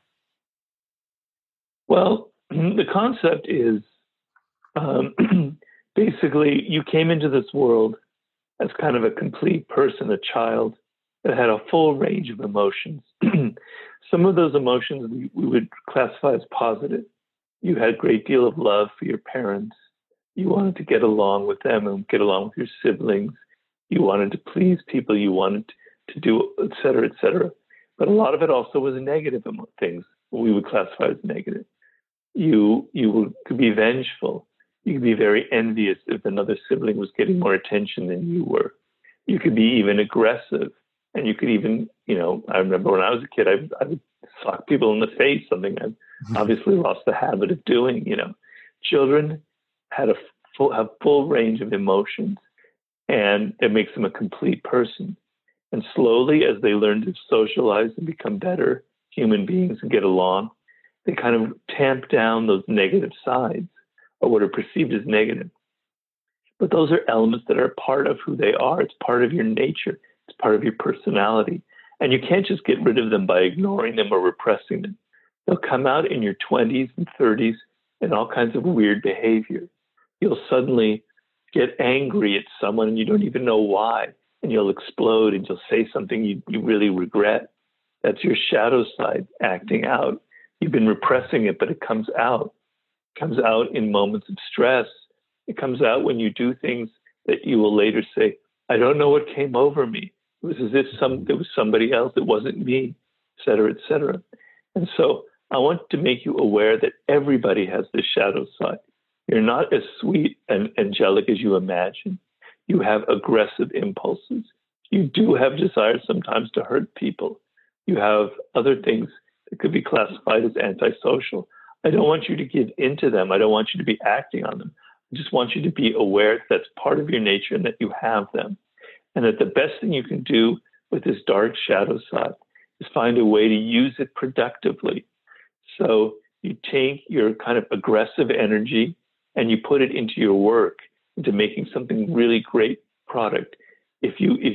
Well, the concept is basically you came into this world as kind of a complete person, a child that had a full range of emotions. Some of those emotions we would classify as positive. You had a great deal of love for your parents. You wanted to get along with them and get along with your siblings. You wanted to please people. You wanted to do, et cetera, et cetera. But a lot of it also was negative things we would classify as negative. You could be vengeful. You could be very envious if another sibling was getting more attention than you were. You could be even aggressive. And you could even, I remember when I was a kid, I would sock people in the face, something I've obviously lost the habit of doing. Children have full range of emotions, and it makes them a complete person. And slowly, as they learn to socialize and become better human beings and get along, they kind of tamp down those negative sides, or what are perceived as negative. But those are elements that are part of who they are. It's part of your nature. It's part of your personality. And you can't just get rid of them by ignoring them or repressing them. They'll come out in your 20s and 30s in all kinds of weird behavior. You'll suddenly get angry at someone and you don't even know why. And you'll explode and you'll say something you really regret. That's your shadow side acting out. You've been repressing it, but it comes out. It comes out in moments of stress. It comes out when you do things that you will later say, I don't know what came over me. It was as if it was somebody else. It wasn't me, et cetera, et cetera. And so I want to make you aware that everybody has this shadow side. You're not as sweet and angelic as you imagine. You have aggressive impulses. You do have desires sometimes to hurt people. You have other things that could be classified as antisocial. I don't want you to give into them. I don't want you to be acting on them. I just want you to be aware that that's part of your nature and that you have them. And that the best thing you can do with this dark shadow side is find a way to use it productively. So you take your kind of aggressive energy and you put it into your work, into making something really great product. If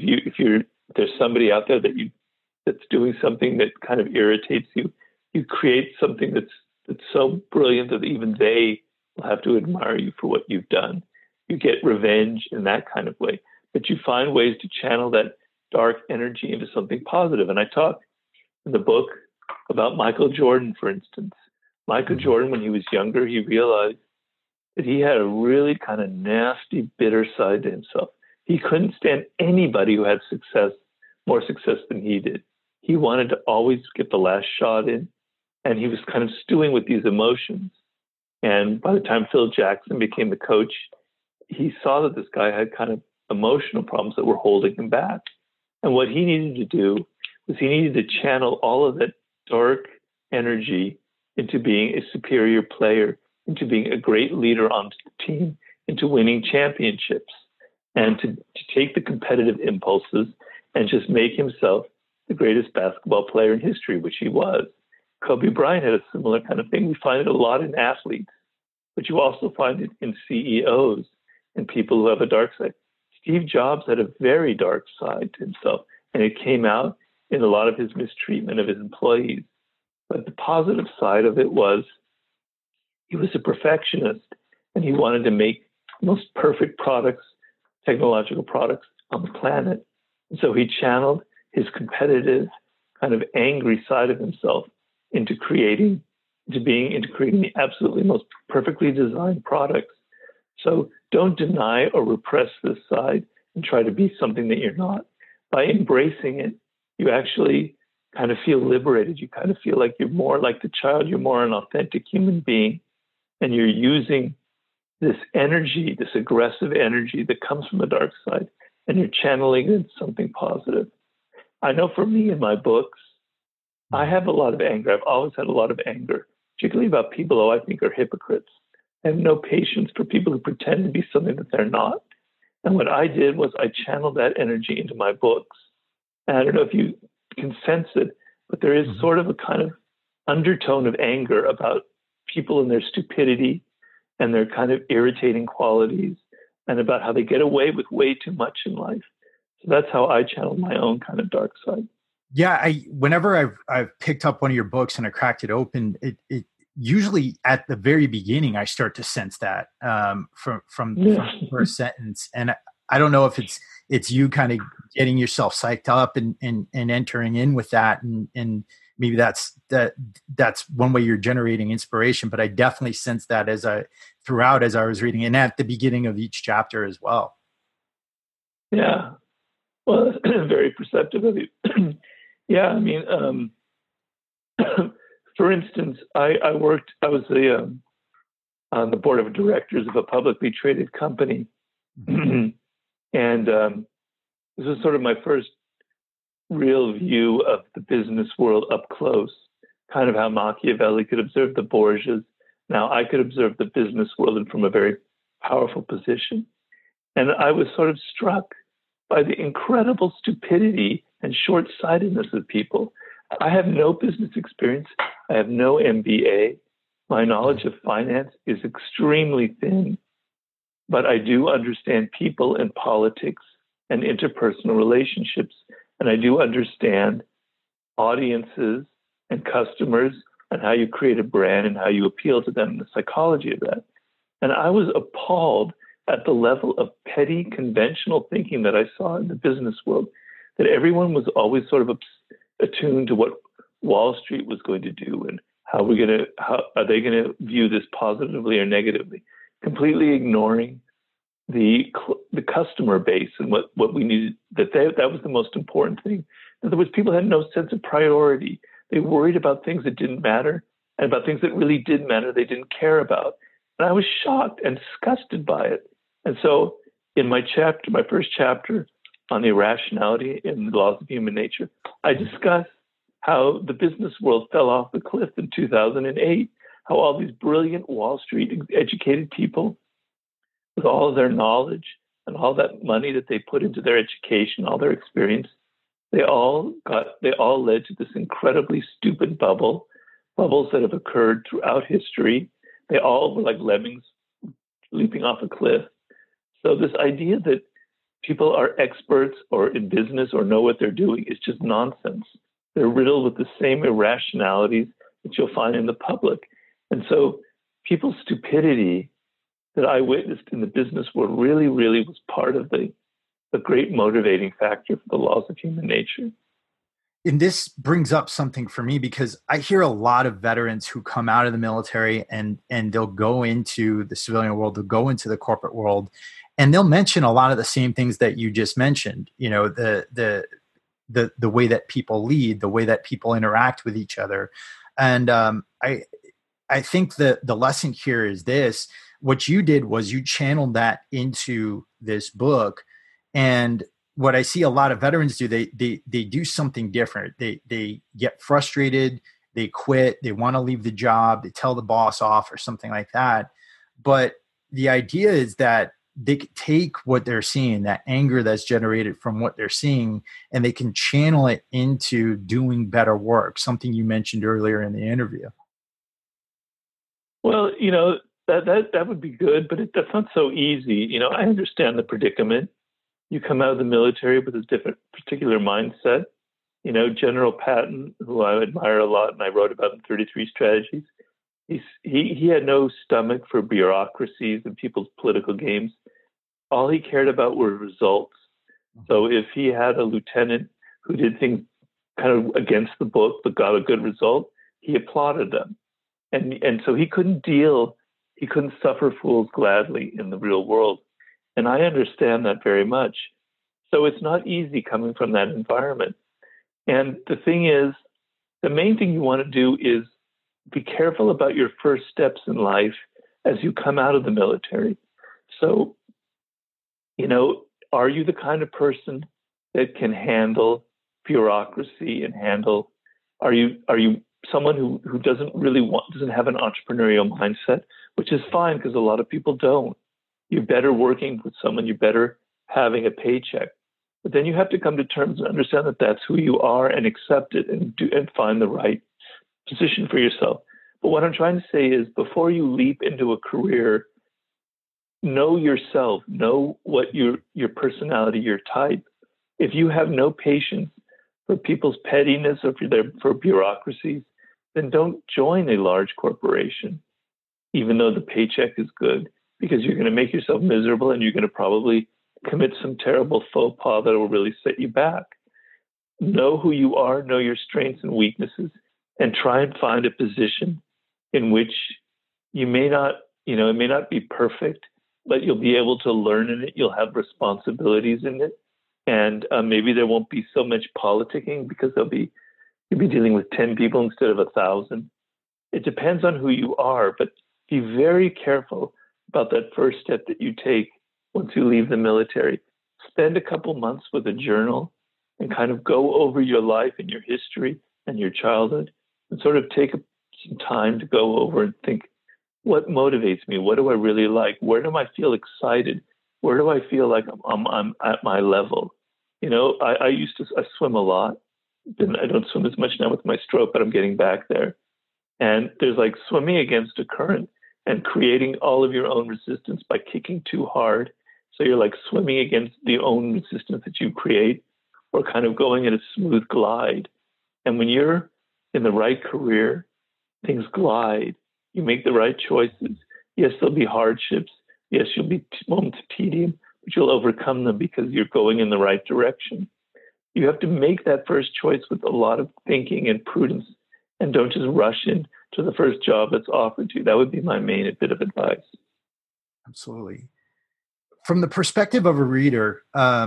there's somebody out there that's doing something that kind of irritates you, you create something that's so brilliant that even they will have to admire you for what you've done. You get revenge in that kind of way. But you find ways to channel that dark energy into something positive. And I talk in the book about Michael Jordan, for instance. Michael Jordan, when he was younger, he realized that he had a really kind of nasty, bitter side to himself. He couldn't stand anybody who had more success than he did. He wanted to always get the last shot in, and he was kind of stewing with these emotions. And by the time Phil Jackson became the coach, he saw that this guy had kind of emotional problems that were holding him back. And what he needed to do was he needed to channel all of that dark energy into being a superior player, into being a great leader on the team, into winning championships, and to take the competitive impulses and just make himself the greatest basketball player in history, which he was. Kobe Bryant had a similar kind of thing. We find it a lot in athletes, but you also find it in CEOs and people who have a dark side. Steve Jobs had a very dark side to himself, and it came out in a lot of his mistreatment of his employees. But the positive side of it was he was a perfectionist, and he wanted to make the most perfect products, technological products on the planet. And so he channeled his competitive, kind of angry side of himself into creating the absolutely most perfectly designed products So don't deny or repress this side and try to be something that you're not. By embracing it, you actually kind of feel liberated. You kind of feel like you're more like the child, you're more an authentic human being, and you're using this energy, this aggressive energy that comes from the dark side, and you're channeling it into something positive. I know for me in my books, I have a lot of anger. I've always had a lot of anger, particularly about people who I think are hypocrites. I have no patience for people who pretend to be something that they're not. And what I did was I channeled that energy into my books. And I don't know if you can sense it, but there is sort of a kind of undertone of anger about people and their stupidity and their kind of irritating qualities, and about how they get away with way too much in life. So that's how I channeled my own kind of dark side. Yeah, whenever I've picked up one of your books and I cracked it open, it usually at the very beginning I start to sense that from the first sentence, and I don't know if it's you kind of getting yourself psyched up and entering in with that, and maybe that's one way you're generating inspiration. But I definitely sense that as I was reading, and at the beginning of each chapter as well. Yeah, well, very perceptive of you. Yeah, I mean, for instance, I was on the board of directors of a publicly traded company, and this was sort of my first real view of the business world up close, kind of how Machiavelli could observe the Borgias. Now I could observe the business world and from a very powerful position. And I was sort of struck by the incredible stupidity and short-sightedness of people. I have no business experience. I have no MBA. My knowledge of finance is extremely thin, but I do understand people and politics and interpersonal relationships. And I do understand audiences and customers and how you create a brand and how you appeal to them, the psychology of that. And I was appalled at the level of petty conventional thinking that I saw in the business world, that everyone was always sort of attuned to what Wall Street was going to do and how are they going to view this positively or negatively, completely ignoring the customer base and what we needed, that was the most important thing. In other words, people had no sense of priority. They worried about things that didn't matter, and about things that really did matter, they didn't care about. And I was shocked and disgusted by it. And so in my first chapter on the irrationality in the laws of human nature, I discuss how the business world fell off the cliff in 2008, how all these brilliant Wall Street educated people, with all of their knowledge and all that money that they put into their education, all their experience, they all led to this incredibly stupid bubbles that have occurred throughout history. They all were like lemmings leaping off a cliff. So this idea that people are experts or in business or know what they're doing is just nonsense. They're riddled with the same irrationalities that you'll find in the public. And so people's stupidity that I witnessed in the business world really, really was part of the great motivating factor for the laws of human nature. And this brings up something for me, because I hear a lot of veterans who come out of the military and they'll go into the civilian world, they'll go into the corporate world, and they'll mention a lot of the same things that you just mentioned. You know, the way that people lead, the way that people interact with each other. And I think the lesson here is this: what you did was you channeled that into this book. And what I see a lot of veterans do, they do something different. They get frustrated, they quit, they want to leave the job, they tell the boss off or something like that. But the idea is that they could take what they're seeing, that anger that's generated from what they're seeing, and they can channel it into doing better work, something you mentioned earlier in the interview. Well, you know, that would be good, but that's not so easy. You know, I understand the predicament. You come out of the military with a different particular mindset. You know, General Patton, who I admire a lot, and I wrote about in 33 Strategies, he had no stomach for bureaucracies and people's political games. All he cared about were results. So if he had a lieutenant who did things kind of against the book but got a good result, he applauded them. And so he couldn't deal he couldn't suffer fools gladly in the real world. And I understand that very much. So it's not easy coming from that environment. And the thing is, the main thing you want to do is be careful about your first steps in life as you come out of the military. So, are you the kind of person that can handle bureaucracy and are you someone who doesn't have an entrepreneurial mindset, which is fine because a lot of people don't. You're better working with someone, you're better having a paycheck. But then you have to come to terms and understand that that's who you are and accept it and find the right position for yourself. But what I'm trying to say is before you leap into a career, know yourself, know what your personality, your type. If you have no patience for people's pettiness or for bureaucracies, then don't join a large corporation, even though the paycheck is good, because you're going to make yourself miserable and you're going to probably commit some terrible faux pas that will really set you back. Know who you are, know your strengths and weaknesses, and try and find a position in which you may not, it may not be perfect, but you'll be able to learn in it. You'll have responsibilities in it. And maybe there won't be so much politicking because you'll be dealing with 10 people instead of 1,000. It depends on who you are, but be very careful about that first step that you take once you leave the military. Spend a couple months with a journal and kind of go over your life and your history and your childhood and sort of take some time to go over and think, what motivates me? What do I really like? Where do I feel excited? Where do I feel like I'm at my level? I swim a lot. I don't swim as much now with my stroke, but I'm getting back there. And there's like swimming against a current and creating all of your own resistance by kicking too hard. So you're like swimming against the own resistance that you create, or kind of going at a smooth glide. And when you're in the right career, things glide. You make the right choices. Yes, there'll be hardships. Yes, you'll be moments of tedium, but you'll overcome them because you're going in the right direction. You have to make that first choice with a lot of thinking and prudence, and don't just rush in to the first job that's offered to you. That would be my main bit of advice. Absolutely. From the perspective of a reader,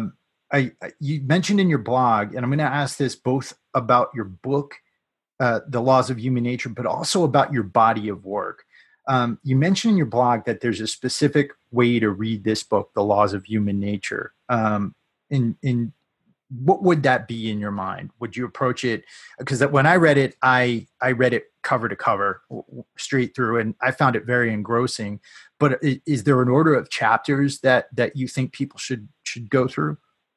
you mentioned in your blog, and I'm going to ask this both about your book, The Laws of Human Nature, but also about your body of work. You mentioned in your blog that there's a specific way to read this book, The Laws of Human Nature. In what would that be in your mind? Would you approach it? Because when I read it, I read it cover to cover, straight through, and I found it very engrossing. But is there an order of chapters that you think people should go through?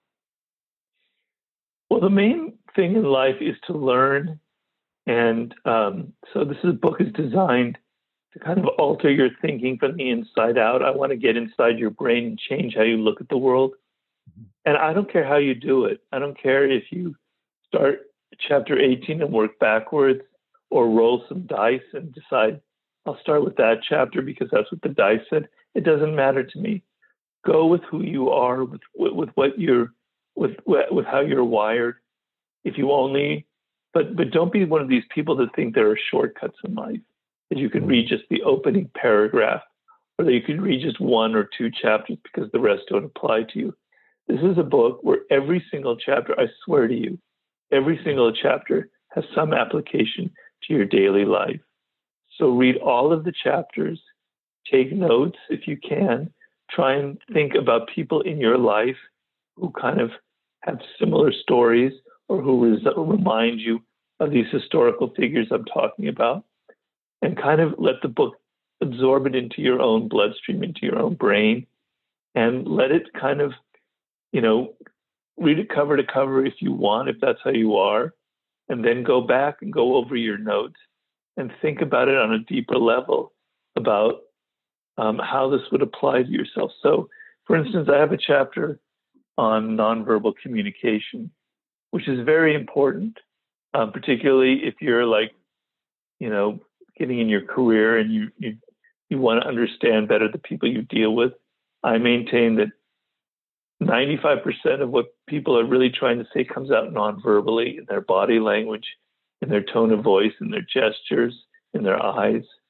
Well, the main thing in life is to learn. And so this book is designed to kind of alter your thinking from the inside out. I want to get inside your brain and change how you look at the world. And I don't care how you do it. I don't care if you start chapter 18 and work backwards, or roll some dice and decide, I'll start with that chapter because that's what the dice said. It doesn't matter to me. Go with who you are, with what with how you're wired. If you only, but don't be one of these people that think there are shortcuts in life, that you can read just the opening paragraph, or that you can read just one or two chapters because the rest don't apply to you. This is a book where every single chapter, I swear to you, every single chapter has some application to your daily life. So read all of the chapters, take notes if you can, try and think about people in your life who kind of have similar stories or who remind you of these historical figures I'm talking about, and kind of let the book absorb it into your own bloodstream, into your own brain, and let it kind of, read it cover to cover if you want, if that's how you are, and then go back and go over your notes and think about it on a deeper level about how this would apply to yourself. So, for instance, I have a chapter on nonverbal communication, which is very important, particularly if you're getting in your career and you want to understand better the people you deal with. I maintain that 95% of what people are really trying to say comes out non-verbally, in their body language, in their tone of voice, in their gestures, in their eyes.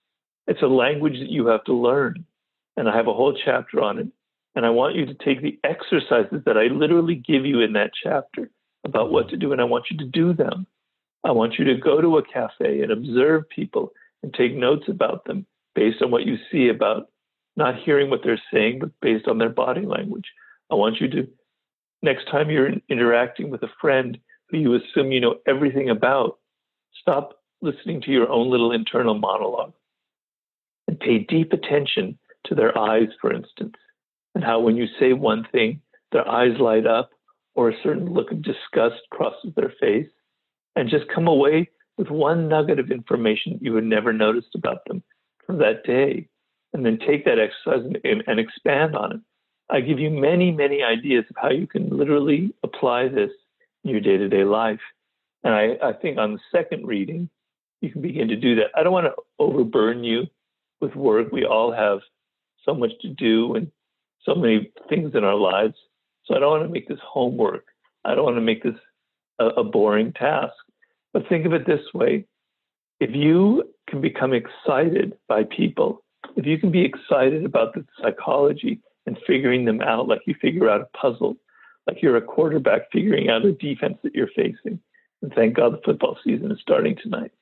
It's a language that you have to learn. And I have a whole chapter on it. And I want you to take the exercises that I literally give you in that chapter about what to do, and I want you to do them. I want you to go to a cafe and observe people and take notes about them based on what you see, about not hearing what they're saying, but based on their body language. I want you to, next time you're interacting with a friend who you assume you know everything about, stop listening to your own little internal monologue and pay deep attention to their eyes, for instance, and how when you say one thing, their eyes light up or a certain look of disgust crosses their face, and just come away with one nugget of information you had never noticed about them from that day, and then take that exercise and expand on it. I give you many, many ideas of how you can literally apply this in your day-to-day life. And I think on the second reading, you can begin to do that. I don't want to overburden you with work. We all have so much to do and so many things in our lives. So I don't want to make this homework. I don't want to make this a boring task. But think of it this way. If you can become excited by people, if you can be excited about the psychology and figuring them out like you figure out a puzzle, like you're a quarterback figuring out a defense that you're facing, and thank God the football season is starting tonight.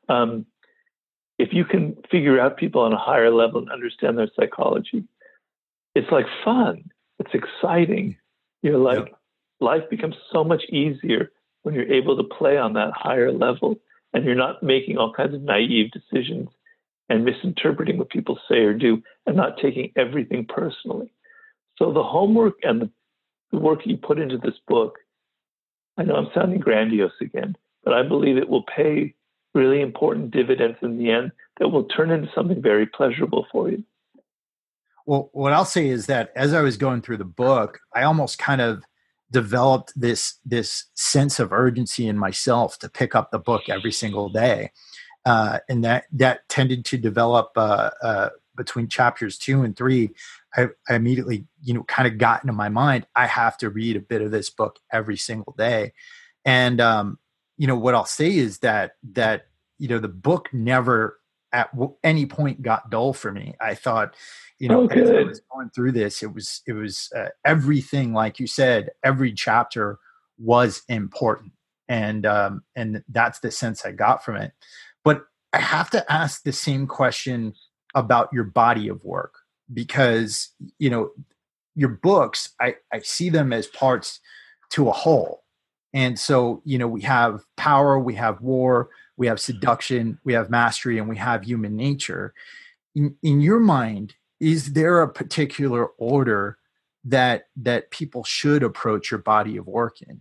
If you can figure out people on a higher level and understand their psychology, it's like fun. It's exciting. You're like, life becomes so much easier when you're able to play on that higher level and you're not making all kinds of naive decisions and misinterpreting what people say or do and not taking everything personally. So the homework and the work you put into this book, I know I'm sounding grandiose again, but I believe it will pay really important dividends in the end that will turn into something very pleasurable for you. Well, what I'll say is that as I was going through the book, I almost kind of developed this sense of urgency in myself to pick up the book every single day. And that tended to develop between chapters 2 and 3. I immediately, kind of got into my mind, I have to read a bit of this book every single day. And, what I'll say is that the book never at any point got dull for me. I thought, as I was going through this, it was everything, like you said, every chapter was important. And that's the sense I got from it. But I have to ask the same question about your body of work, because, your books, I see them as parts to a whole. And so, we have power, we have war, we have seduction, we have mastery, and we have human nature. In your mind, is there a particular order that people should approach your body of work in?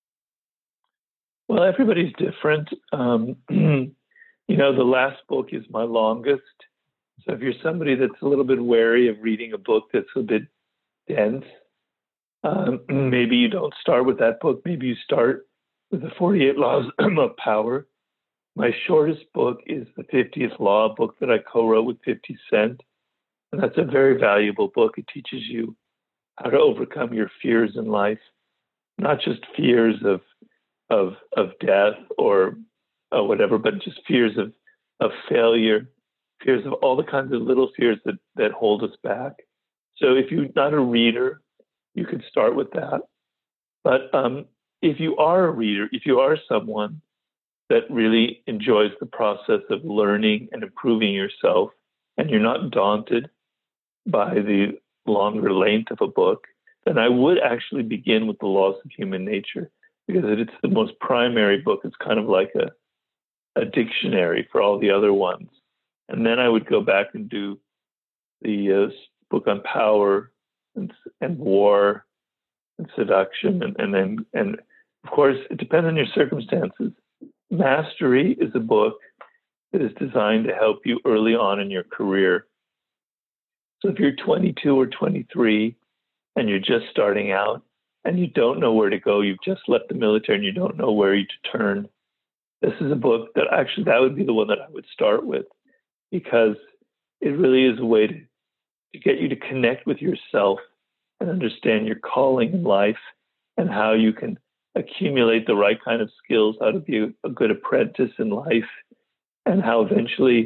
Well, everybody's different. The last book is my longest. So if you're somebody that's a little bit wary of reading a book that's a bit dense, maybe you don't start with that book. Maybe you start with the 48 Laws of Power. My shortest book is the 50th Law, a book that I co-wrote with 50 Cent. And that's a very valuable book. It teaches you how to overcome your fears in life, not just fears of death or whatever, but just fears of failure, fears of all the kinds of little fears that hold us back. So if you're not a reader, you could start with that. But if you are a reader, if you are someone that really enjoys the process of learning and improving yourself, and you're not daunted by the longer length of a book, then I would actually begin with the Laws of Human Nature, because it's the most primary book. It's kind of like a dictionary for all the other ones. And then I would go back and do the book on power and war and seduction. And of course, it depends on your circumstances. Mastery is a book that is designed to help you early on in your career. So if you're 22 or 23 and you're just starting out and you don't know where to go, you've just left the military and you don't know where to turn, this is a book that would be the one that I would start with, because it really is a way to get you to connect with yourself and understand your calling in life and how you can accumulate the right kind of skills, how to be a good apprentice in life, and how eventually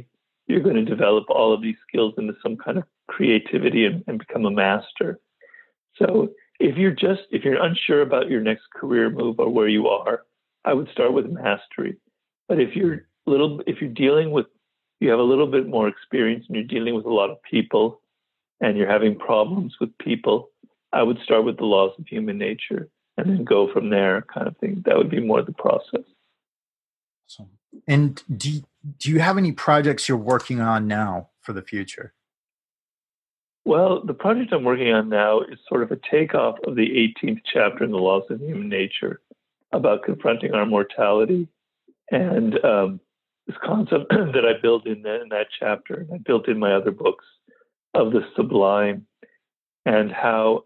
you're going to develop all of these skills into some kind of creativity and become a master. So if you're unsure about your next career move or where you are, I would start with mastery. But if you have a little bit more experience and you're dealing with a lot of people and you're having problems with people, I would start with the laws of human nature and then go from there, kind of thing. That would be more the process. Awesome. And do you have any projects you're working on now for the future? Well, the project I'm working on now is sort of a takeoff of the 18th chapter in the Laws of Human Nature about confronting our mortality. And this concept that I built in that chapter, and I built in my other books, of the sublime, and how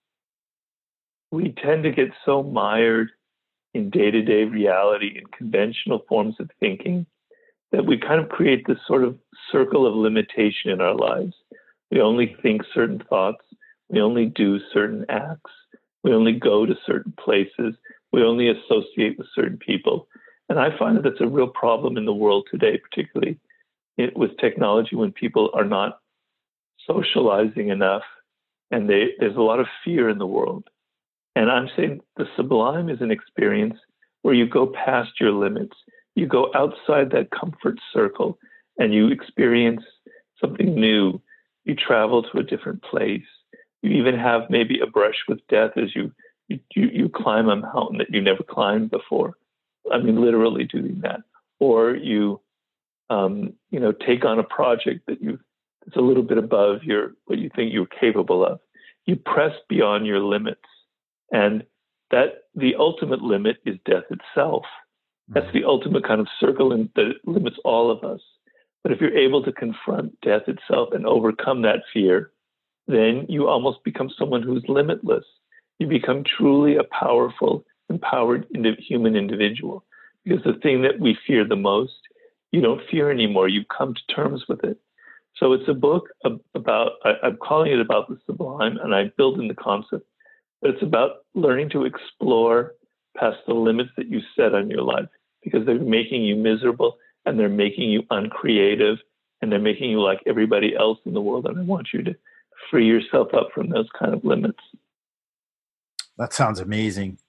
we tend to get so mired in day-to-day reality and conventional forms of thinking that we kind of create this sort of circle of limitation in our lives. We only think certain thoughts. We only do certain acts. We only go to certain places. We only associate with certain people. And I find that that's a real problem in the world today, particularly with technology, when people are not socializing enough, and there's a lot of fear in the world. And I'm saying the sublime is an experience where you go past your limits. You go outside that comfort circle and you experience something new. You travel to a different place. You even have maybe a brush with death as you climb a mountain that you never climbed before. I mean, literally doing that. Or you take on a project that it's a little bit above what you think you're capable of. You press beyond your limits. And that the ultimate limit is death itself. That's the ultimate kind of circle that limits all of us. But if you're able to confront death itself and overcome that fear, then you almost become someone who's limitless. You become truly a powerful, empowered human individual. Because the thing that we fear the most, you don't fear anymore. You come to terms with it. So it's a book about, I'm calling it about the sublime, and I build in the concept. But it's about learning to explore past the limits that you set on your life, because they're making you miserable and they're making you uncreative and they're making you like everybody else in the world. And I want you to free yourself up from those kind of limits. That sounds amazing.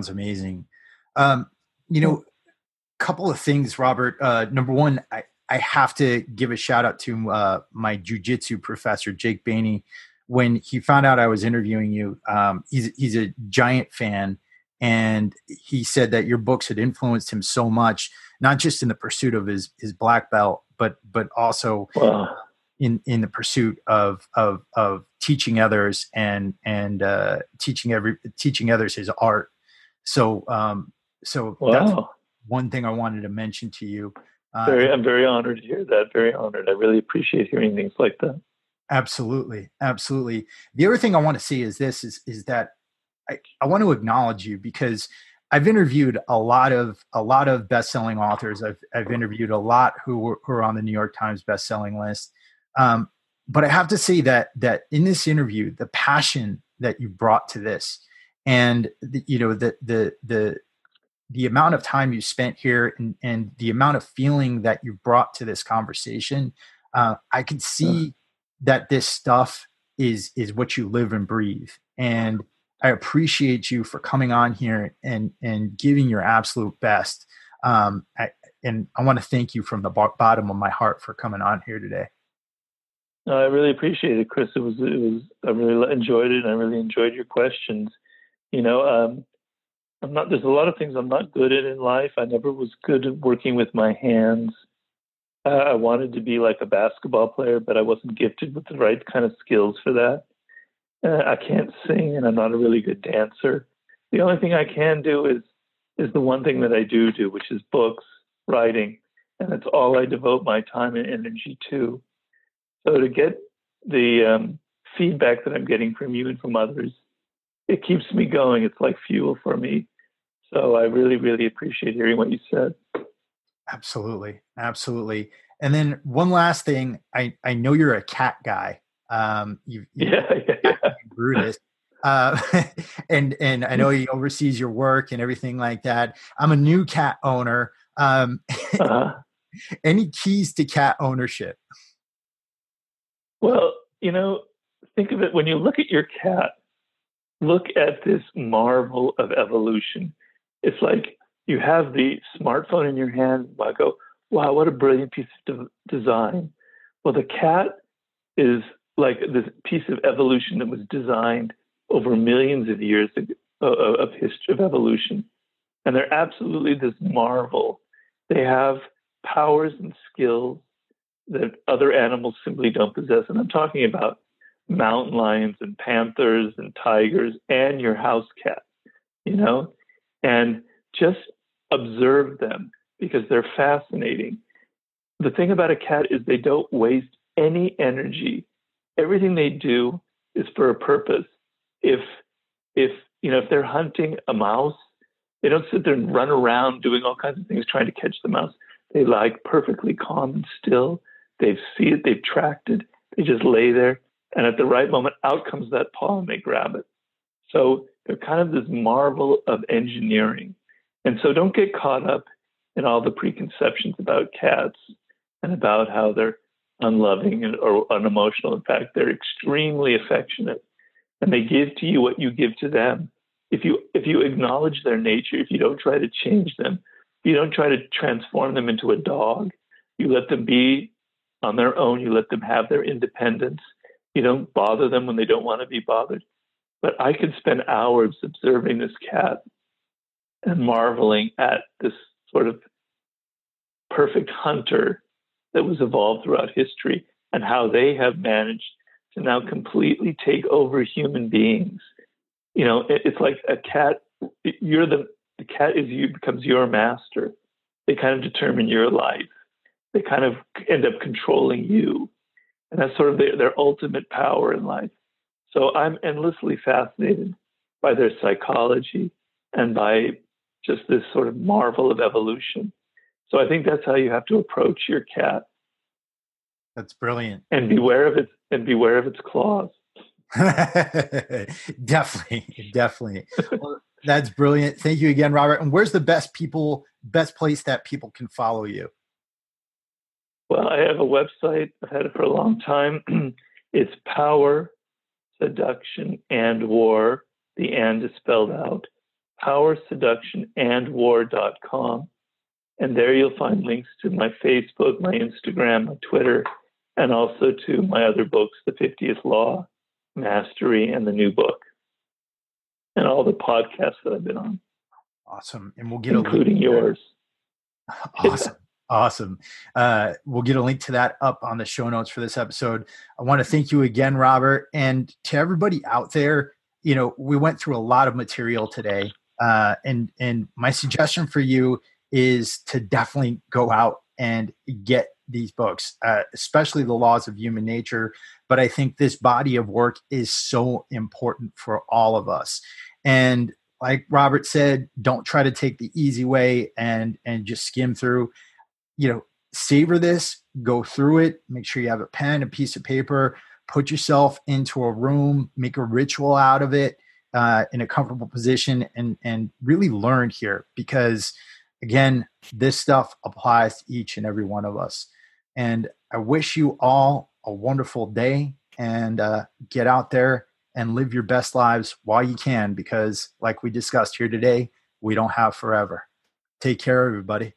Couple of things, Robert. Number one, I have to give a shout out to my jujitsu professor, Jake Bainey. When he found out I was interviewing you, he's a giant fan. And he said that your books had influenced him so much, not just in the pursuit of his black belt, but also in the pursuit of teaching others and teaching others his art. So that's one thing I wanted to mention to you. I'm very honored to hear that. Very honored. I really appreciate hearing things like that. Absolutely. The other thing I want to say is this: is that I want to acknowledge you, because I've interviewed a lot of best-selling authors. I've interviewed a lot who are on the New York Times best-selling list. But I have to say that in this interview, the passion that you brought to this, and the amount of time you spent here, and the amount of feeling that you brought to this conversation, I could see that this stuff is what you live and breathe. And I appreciate you for coming on here and giving your absolute best. And I want to thank you from the bottom of my heart for coming on here today. No, I really appreciate it, Chris. I really enjoyed it. And I really enjoyed your questions. There's a lot of things I'm not good at in life. I never was good at working with my hands. I wanted to be like a basketball player, but I wasn't gifted with the right kind of skills for that. I can't sing, and I'm not a really good dancer. The only thing I can do is the one thing that I do, which is books, writing, and that's all I devote my time and energy to. So to get the feedback that I'm getting from you and from others, it keeps me going. It's like fuel for me. So I really, really appreciate hearing what you said. Absolutely. And then one last thing, I know you're a cat guy. Brutus. And I know he oversees your work and everything like that. I'm a new cat owner. Any keys to cat ownership? Well, think of it when you look at your cat, look at this marvel of evolution. It's like you have the smartphone in your hand. I go, wow, what a brilliant piece of design. Well, the cat is like this piece of evolution that was designed over millions of years of history of evolution. And they're absolutely this marvel. They have powers and skills that other animals simply don't possess. And I'm talking about mountain lions and panthers and tigers and your house cat, and just observe them because they're fascinating. The thing about a cat is they don't waste any energy. Everything they do is for a purpose. If they're hunting a mouse, they don't sit there and run around doing all kinds of things trying to catch the mouse. They lie perfectly calm and still. They see it, they've tracked it. They just lay there, and at the right moment, out comes that paw and they grab it. So they're kind of this marvel of engineering. And so don't get caught up in all the preconceptions about cats and about how they're unloving or unemotional. In fact, they're extremely affectionate, and they give to you what you give to them. If you acknowledge their nature, if you don't try to change them, if you don't try to transform them into a dog, you let them be on their own, you let them have their independence, you don't bother them when they don't want to be bothered. But I could spend hours observing this cat and marveling at this sort of perfect hunter that was evolved throughout history and how they have managed to now completely take over human beings. It's like a cat, the cat is you, becomes your master. They kind of determine your life. They kind of end up controlling you. And that's sort of their ultimate power in life. So I'm endlessly fascinated by their psychology and by just this sort of marvel of evolution. So I think that's how you have to approach your cat. That's brilliant. And beware of its claws. Definitely. Well, that's brilliant. Thank you again, Robert. And where's the best place that people can follow you? Well, I have a website. I've had it for a long time. It's Power, Seduction, and War. The and is spelled out. PowerSeductionAndWar.com. And there you'll find links to my Facebook, my Instagram, my Twitter, and also to my other books, The 50th Law, Mastery, and the new book, and all the podcasts that I've been on. Awesome. And we'll get including yours. Awesome. We'll get a link to that up on the show notes for this episode. I want to thank you again, Robert. And to everybody out there, we went through a lot of material today. And my suggestion for you is to definitely go out and get these books, especially The Laws of Human Nature. But I think this body of work is so important for all of us. And like Robert said, don't try to take the easy way and just skim through. Savor this, go through it, make sure you have a pen, a piece of paper, put yourself into a room, make a ritual out of it in a comfortable position and really learn here because, again, this stuff applies to each and every one of us. And I wish you all a wonderful day and get out there and live your best lives while you can because, like we discussed here today, we don't have forever. Take care, everybody.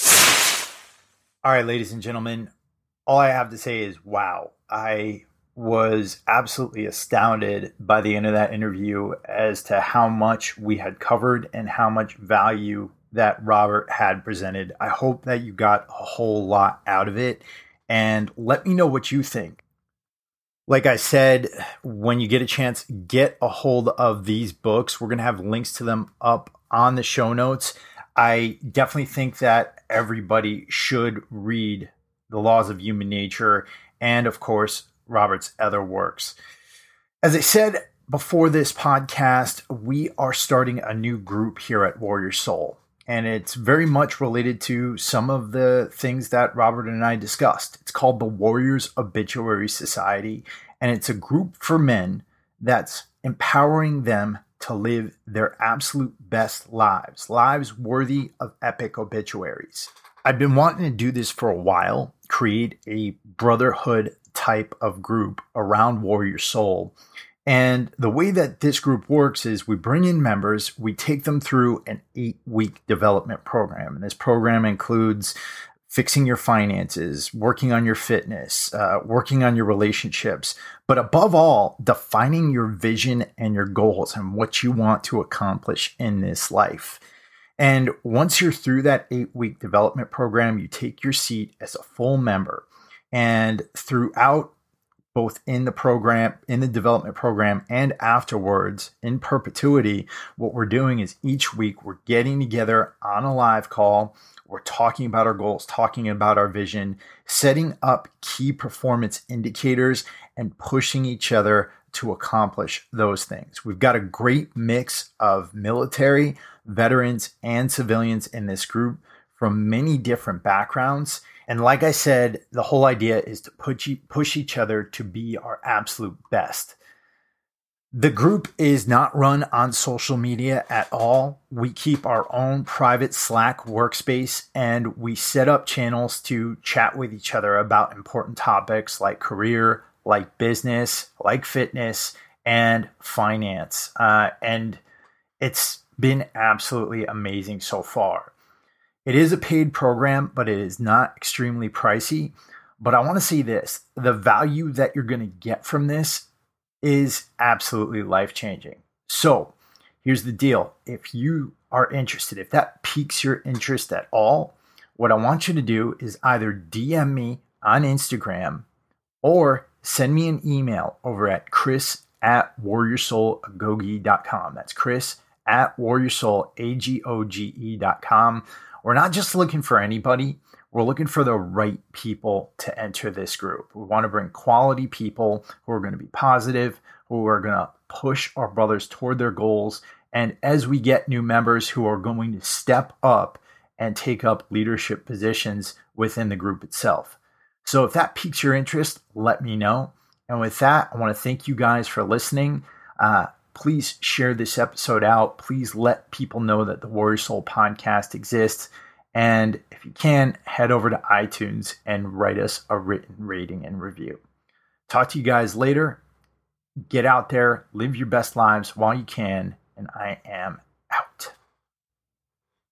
All right, ladies and gentlemen, all I have to say is, wow, I was absolutely astounded by the end of that interview as to how much we had covered and how much value that Robert had presented. I hope that you got a whole lot out of it and let me know what you think. Like I said, when you get a chance, get a hold of these books. We're going to have links to them up on the show notes. I definitely think that everybody should read The Laws of Human Nature and, of course, Robert's other works. As I said before this podcast, we are starting a new group here at Warrior Soul, and it's very much related to some of the things that Robert and I discussed. It's called the Warriors Obituary Society, and it's a group for men that's empowering them to live their absolute best lives worthy of epic obituaries. I've been wanting to do this for a while, create a brotherhood type of group around Warrior Soul. And the way that this group works is we bring in members, we take them through an 8-week development program. And this program includes fixing your finances, working on your fitness, working on your relationships, but above all, defining your vision and your goals and what you want to accomplish in this life. And once you're through that 8-week development program, you take your seat as a full member. And throughout, both in the program, in the development program, and afterwards, in perpetuity, what we're doing is each week we're getting together on a live call. We're talking about our goals, talking about our vision, setting up key performance indicators, and pushing each other to accomplish those things. We've got a great mix of military, veterans, and civilians in this group from many different backgrounds. And like I said, the whole idea is to push each other to be our absolute best. The group is not run on social media at all. We keep our own private Slack workspace, and we set up channels to chat with each other about important topics like career, like business, like fitness, and finance. And it's been absolutely amazing so far. It is a paid program, but it is not extremely pricey. But I want to say this, the value that you're going to get from this is absolutely life-changing. So here's the deal. If you are interested, if that piques your interest at all, what I want you to do is either DM me on Instagram or send me an email over at chris@warriorsoulagoge.com. That's chris@warriorsoulagoge.com. We're not just looking for anybody. We're looking for the right people to enter this group. We want to bring quality people who are going to be positive, who are going to push our brothers toward their goals. And as we get new members who are going to step up and take up leadership positions within the group itself. So if that piques your interest, let me know. And with that, I want to thank you guys for listening. Please share this episode out. Please let people know that the Warrior Soul podcast exists. And if you can, head over to iTunes and write us a written rating and review. Talk to you guys later. Get out there, live your best lives while you can. And I am